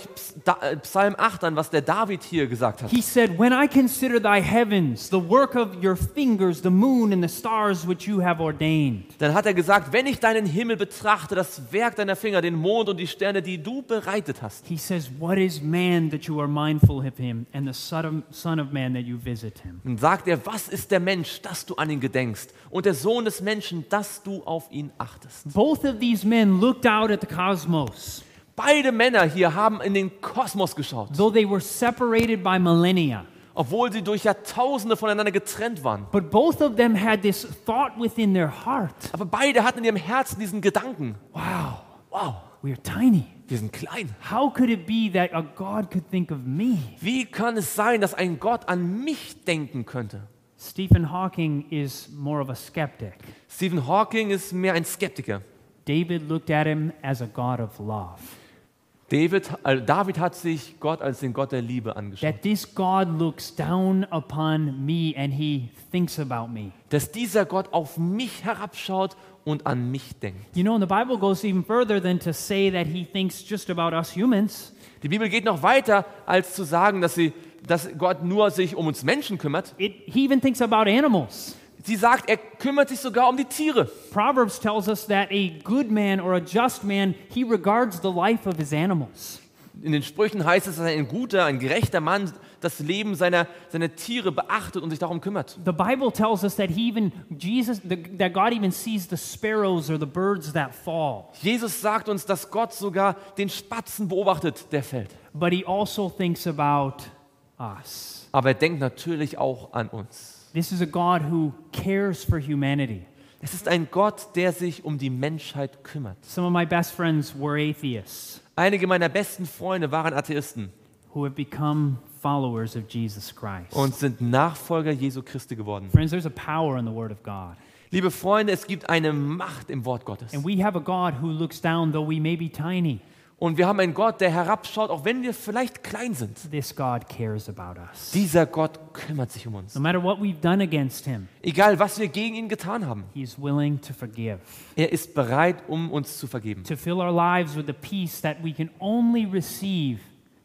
Psalm 8 an, was der David hier gesagt hat. He said, when I consider thy heavens, the work of your fingers, the moon and the stars which you have ordained. Dann hat er gesagt, wenn ich deinen Himmel betrachte, das Werk deiner Finger, den Mond und die Sterne, die du bereitet hast. He says, what is man that you are mindful of him, and the son of man that you visit him? Dann sagt er, was ist der Mensch, dass du an ihn gedenkst? Und der Sohn des Menschen, dass du auf ihn achtest. Both of these men looked out at the cosmos, Beide Männer hier haben in den Kosmos geschaut, though they were separated by millennia. obwohl sie durch Jahrtausende voneinander getrennt waren. But both of them had this thought within their heart. Aber beide hatten in ihrem Herzen diesen Gedanken. Wow, Wow, we're tiny. wir sind klein. How could it be that a God could think of me? Wie kann es sein, dass ein Gott an mich denken könnte? Stephen Hawking is more of a skeptic. Stephen Hawking ist mehr ein Skeptiker. David looked at him as a God of love. David hat sich Gott als den Gott der Liebe angeschaut. That this God looks down upon me and he thinks about me. Dass dieser Gott auf mich herabschaut und an mich denkt. You know, and the Bible goes even further than to say that he thinks just about us humans. Die Bibel geht noch weiter, als zu sagen, dass Gott nur sich um uns Menschen kümmert. He even thinks about animals. Sie sagt, er kümmert sich sogar um die Tiere. Proverbs tells us that a good man or a just man, he regards the life of his animals. In den Sprüchen heißt es, dass ein guter, ein gerechter Mann das Leben seiner Tiere beachtet und sich darum kümmert. The Bible tells us that that God even sees the sparrows or the birds that fall. Jesus sagt uns, dass Gott sogar den Spatzen beobachtet, der fällt. But he also thinks about us. Aber er denkt natürlich auch an uns. This is a God who cares for humanity. Es ist ein Gott, der sich um die Menschheit kümmert. Some of my best friends were atheists Einige meiner besten Freunde waren Atheisten who have become followers of Jesus Christ. und sind Nachfolger Jesu Christi geworden. Friends, there's a power in the Word of God. Liebe Freunde, es gibt eine Macht im Wort Gottes. And we have a God who looks down, though we may be tiny. Und wir haben einen Gott, der herabschaut, auch wenn wir vielleicht klein sind. This God cares about us. Dieser Gott kümmert sich um uns. No matter what we've done against him, Egal, was wir gegen ihn getan haben. he is willing to forgive, Er ist bereit, um uns zu vergeben. to fill our lives with the peace that we can only receive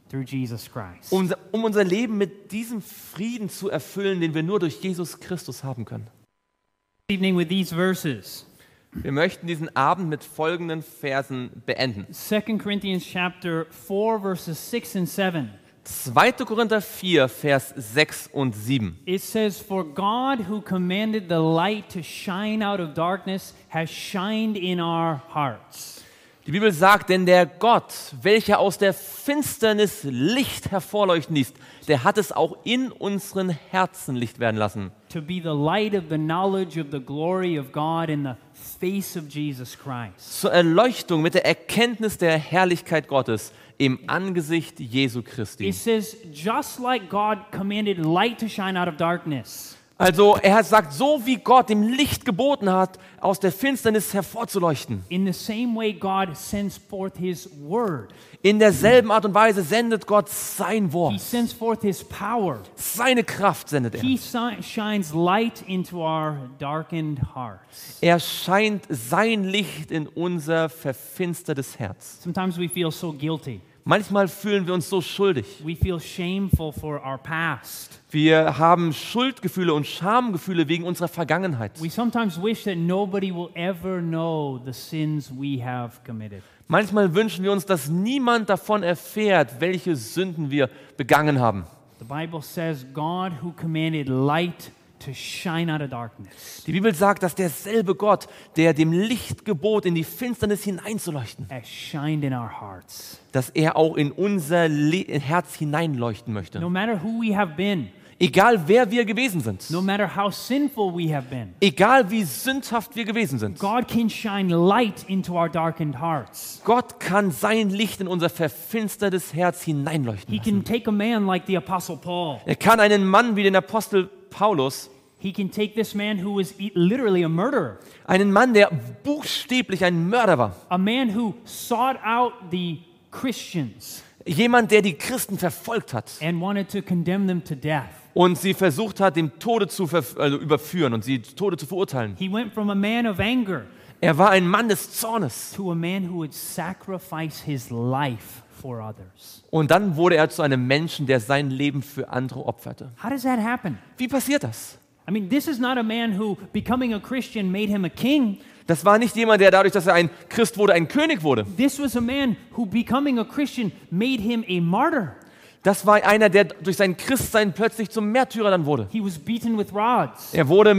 through Jesus Christ. um unser Leben mit diesem Frieden zu erfüllen, den wir nur durch Jesus Christus haben können. Evening with these verses. Wir möchten diesen Abend mit folgenden Versen beenden. 2 Corinthians chapter 4 verses 6 and 7. 2. Korinther 4, Vers 6 und 7. It says, "For God who commanded the light to shine out of darkness has shined in our hearts." Die Bibel sagt, denn der Gott, welcher aus der Finsternis Licht hervorleuchten ließ, der hat es auch in unseren Herzen Licht werden lassen. To be the light of the knowledge of the glory of God in the face of Jesus Christ. Zur Erleuchtung mit der Erkenntnis der Herrlichkeit Gottes im Angesicht Jesu Christi. It says, just like God commanded light to shine out of darkness, Also er sagt, so wie Gott dem Licht geboten hat, aus der Finsternis hervorzuleuchten. in the same way God sends forth His word. In derselben Art und Weise sendet Gott sein He Wort. sends forth His power. Seine Kraft sendet er. He shines light into our darkened hearts. Er scheint sein Licht in unser verfinstertes Herz. Sometimes we feel so guilty. Manchmal fühlen wir uns so schuldig. We feel shameful for our past. Wir haben Schuldgefühle und Schamgefühle wegen unserer Vergangenheit. We sometimes wish that nobody will ever know the sins we have committed. Manchmal wünschen wir uns, dass niemand davon erfährt, welche Sünden wir begangen haben. The Bible says God who commanded light to shine out of darkness Die Bibel sagt, dass derselbe Gott, der dem Licht gebot, in die Finsternis hineinzuleuchten, has shined in our hearts. dass er auch in unser Herz hineinleuchten möchte. No matter who we have been, Egal wer wir gewesen sind, no matter how sinful we have been, egal wie sündhaft wir gewesen sind, God can shine light into our darkened hearts. Gott kann sein Licht in unser verfinstertes Herz hineinleuchten He lassen. can take a man like the Apostle Paul. Er kann einen Mann wie den Apostel Paulus, He can take this man who was literally a murderer, einen Mann, der buchstäblich ein Mörder war, a man who sought out the Christians jemand, der die Christen verfolgt hat and wanted to condemn them to death. und sie versucht hat, dem Tode zu überführen und sie Tode zu verurteilen. He went from a man of anger Er war ein Mann des Zornes. to a man who would sacrifice his life for others. Und dann wurde er zu einem Menschen, der sein Leben für andere opferte. How does that happen? Wie passiert das? I mean, this is not a man who becoming a Christian made him a king. Das war nicht jemand, der dadurch, dass er ein Christ wurde, ein König wurde. This was a man who becoming a Christian made him a martyr. Das war einer, der durch sein Christsein plötzlich zum Märtyrer dann wurde. He was beaten with rods. Er wurde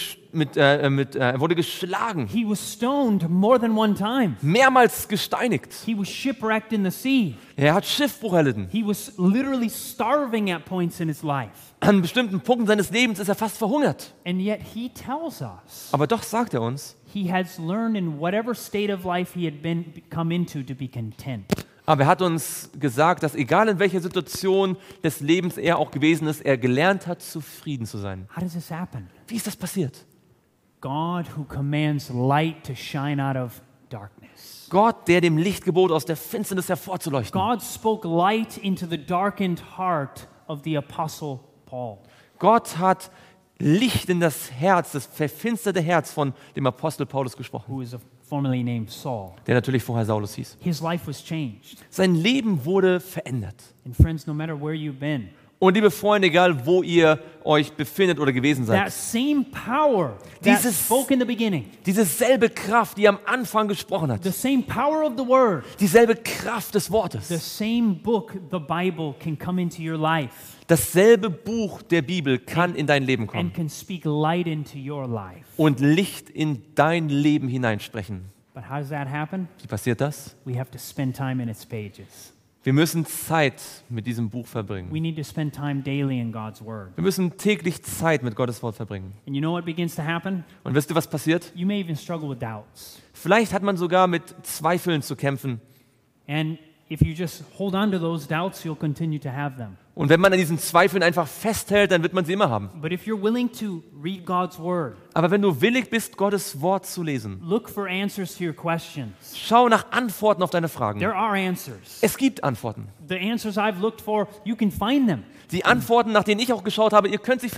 er wurde geschlagen, He was stoned more than one time. mehrmals gesteinigt. He was shipwrecked in the sea. Er hat Schiffbruch erlitten. He was literally starving at points in his life. An bestimmten Punkten seines Lebens ist er fast verhungert. And yet he tells us Aber doch sagt er uns, he has learned in whatever state of life he had come into to be content. aber er hat uns gesagt, dass egal in welcher Situation des Lebens er auch gewesen ist, er gelernt hat, zufrieden zu sein. How does this happen? Wie ist das passiert? God who commands light to shine out of darkness. Gott, der dem Licht gebot, aus der Finsternis hervorzuleuchten. God spoke light into the darkened heart of the Apostle Paul. Gott hat Licht in das Herz, das verfinsterte Herz von dem Apostel Paulus gesprochen, Who was formerly named Saul. der natürlich vorher Saulus hieß. His life was changed. Sein Leben wurde verändert. And friends, no matter where you've been, Und liebe Freunde, egal wo ihr euch befindet oder gewesen that seid, same power that Dieses- spoke in the beginning, diese selbe Kraft, die am Anfang gesprochen hat, the same power of the Word, dieselbe Kraft des the Wortes, same book, the Bible, can come into your life dasselbe Buch der Bibel kann in dein Leben kommen and can speak light into your life. und Licht in dein Leben hineinsprechen. But how does that happen? Wie passiert das? We have to spend time in its pages. Wir müssen Zeit mit diesem Buch verbringen. We need to spend time daily in God's Word. Wir müssen täglich Zeit mit Gottes Wort verbringen. And you know what begins to happen? Und wisst ihr, was passiert? You may even struggle with doubts. Vielleicht hat man sogar mit Zweifeln zu kämpfen. And if you just hold on to those doubts, you'll continue to have them. Und wenn man an diesen Zweifeln einfach festhält, dann wird man sie immer haben. But if you're willing to read God's Word, Aber wenn du willig bist, Gottes Wort zu lesen, look for answers to your questions. schau nach Antworten auf deine Fragen. There are answers. Es gibt Antworten. The answers I've looked for, you can find them. Die Antworten, nach denen ich auch geschaut habe, ihr könnt sie finden.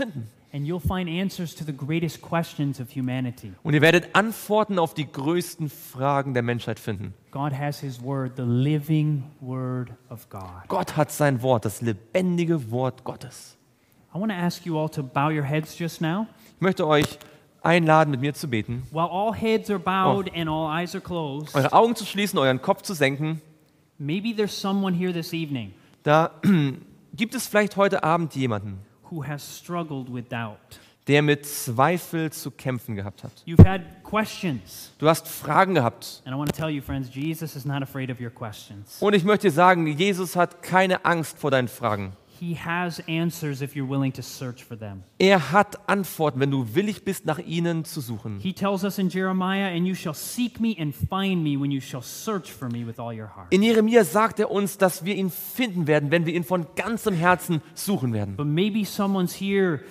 And you'll find answers to the greatest questions of humanity. Und ihr werdet Antworten auf die größten Fragen der Menschheit finden. God has His Word, the living Word of God. Gott hat sein Wort, das lebendige Wort Gottes. I want to ask you all to bow your heads just now. Ich möchte euch einladen, mit mir zu beten, While all heads are bowed and all eyes are closed, eure Augen zu schließen, euren Kopf zu senken. maybe there's someone here this evening Da gibt es vielleicht heute Abend jemanden, who has struggled with doubt. der mit Zweifel zu kämpfen gehabt hat. You've had questions. Du hast Fragen gehabt. And I want to tell you, friends, Jesus is not afraid of your questions. Und ich möchte dir sagen, Jesus hat keine Angst vor deinen Fragen. He has answers if you're willing to search for them. Er hat Antworten, wenn du willig bist, nach ihnen zu suchen. He tells us in Jeremiah, and you shall seek me and find me when you shall search for me with all your heart. In Jeremia sagt er uns, dass wir ihn finden werden, wenn wir ihn von ganzem Herzen suchen werden. But maybe someone here,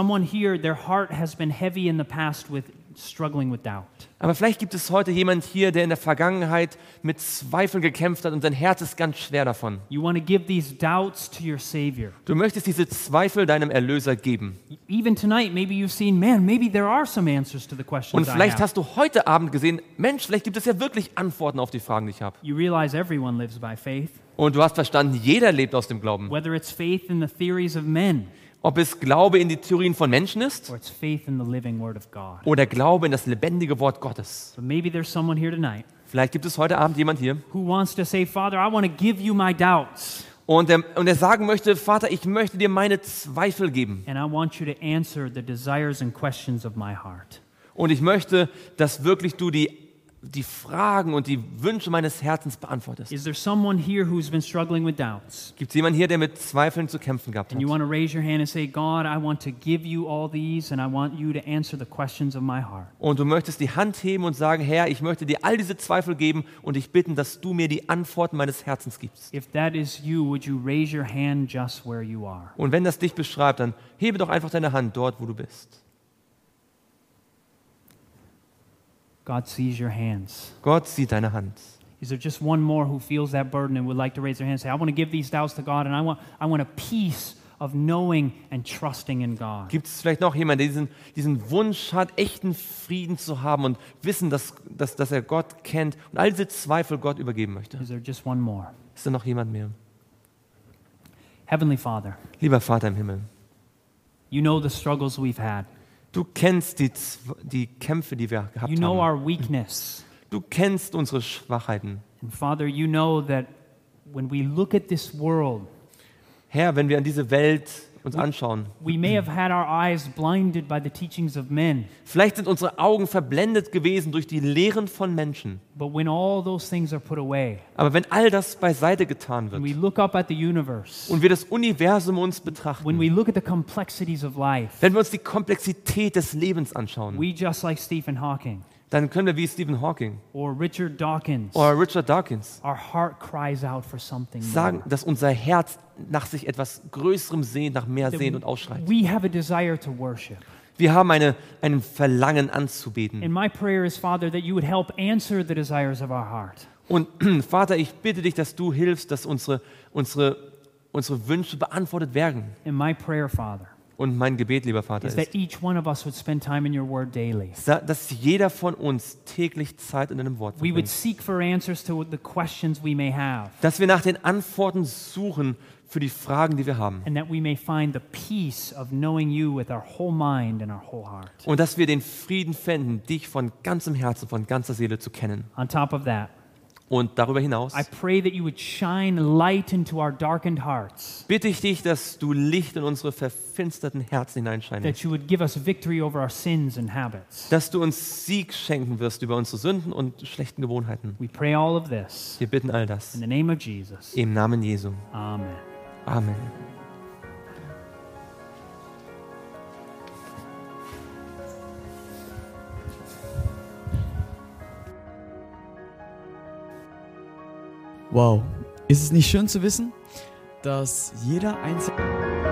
their heart has been heavy in the past with struggling with doubt. Aber vielleicht gibt es heute jemand hier, der in der Vergangenheit mit Zweifeln gekämpft hat und sein Herz ist ganz schwer davon. You want to give these doubts to your Savior. Du möchtest diese Zweifel deinem Erlöser geben. Even tonight, maybe you've seen, man, maybe there are some answers to the Und questions I vielleicht have. hast du heute Abend gesehen, Mensch, vielleicht gibt es ja wirklich Antworten auf die Fragen, die ich habe. You realize everyone lives by faith, Und du hast verstanden, jeder lebt aus dem Glauben. whether it's faith in the theories of men Ob es Glaube in die Theorien von Menschen ist or it's faith in the living Word of God. oder Glaube in das lebendige Wort Gottes. But maybe there's someone here tonight Vielleicht gibt es heute Abend jemand hier who wants to say, Father, I want to give you my doubts, und er sagen möchte, Vater, ich möchte dir meine Zweifel geben. and I want you to answer the desires and questions of my heart. Und ich möchte, dass wirklich du die Fragen und die Wünsche meines Herzens beantwortest. Is there someone here who's been struggling with doubts? Gibt es jemanden hier, der mit Zweifeln zu kämpfen gehabt And you hat? want to raise your hand and say, God, I want to give you all these, and I want you to answer the questions of my heart. Und du möchtest die Hand heben und sagen, Herr, ich möchte dir all diese Zweifel geben und dich bitten, dass du mir die Antworten meines Herzens gibst. If that is you, would you raise your hand just where you are? Und wenn das dich beschreibt, dann hebe doch einfach deine Hand dort, wo du bist. God sees your hands. Gott sieht deine Hand. Is there just one more who feels that burden and would like to raise their hand and say, I want to give these doubts to God, and I want a peace of knowing and trusting in God? Gibt es vielleicht noch jemanden, der diesen Wunsch hat, echten Frieden zu haben und wissen, dass er Gott kennt und all diese Zweifel Gott übergeben möchte? Is there just one more? Ist da noch jemand mehr? Heavenly Father, Lieber Vater im Himmel, you know the struggles we've had. du kennst die Kämpfe, die wir gehabt You know haben. our weakness. Du kennst unsere Schwachheiten. And Father, you know that when we look at this world, Herr, wenn wir an diese Welt uns anschauen, we may have had our eyes blinded by the teachings of men, vielleicht sind unsere Augen verblendet gewesen durch die Lehren von Menschen. but when all those things are put away, Aber wenn all das beiseite getan when we wird look up at the universe, und wir das Universum uns when betrachten, we look at the complexities of life, wenn wir uns die Komplexität des Lebens anschauen, we just like Stephen Hawking dann können wir wie Stephen Hawking or Richard Dawkins, oder Richard Dawkins our heart cries out for something sagen, more. dass unser Herz nach sich etwas Größerem sehnt, nach mehr sehnt und ausschreit. We have a desire to worship. Wir haben einen Verlangen anzubeten. And my prayer is, Father, that you would help answer the desires of our heart. Und Vater, ich bitte dich, dass du hilfst, dass unsere Wünsche beantwortet werden. And my prayer, Father, Und mein Gebet, lieber Vater, is ist, that each one of us would spend time in your word daily. dass jeder von uns täglich Zeit in deinem Wort We would verbringt. seek for answers to the questions we may have, Dass wir nach den Antworten suchen für die Fragen, die wir haben. and that we may find the peace of knowing you with our whole mind and our whole heart. Und dass wir den Frieden fänden, dich von ganzem Herzen, von ganzer Seele zu kennen. On top of that, Und darüber hinaus I pray that you would shine light into our darkened hearts, bitte ich dich, dass du Licht in unsere verfinsterten Herzen hineinscheinen that lässt. you would give us victory over our sins and habits. Dass du uns Sieg schenken wirst über unsere Sünden und schlechten Gewohnheiten. We pray all of this Wir bitten all das in the name of Jesus. im Namen Jesu. Amen. Amen. Wow, ist es nicht schön zu wissen, dass jeder Einzelne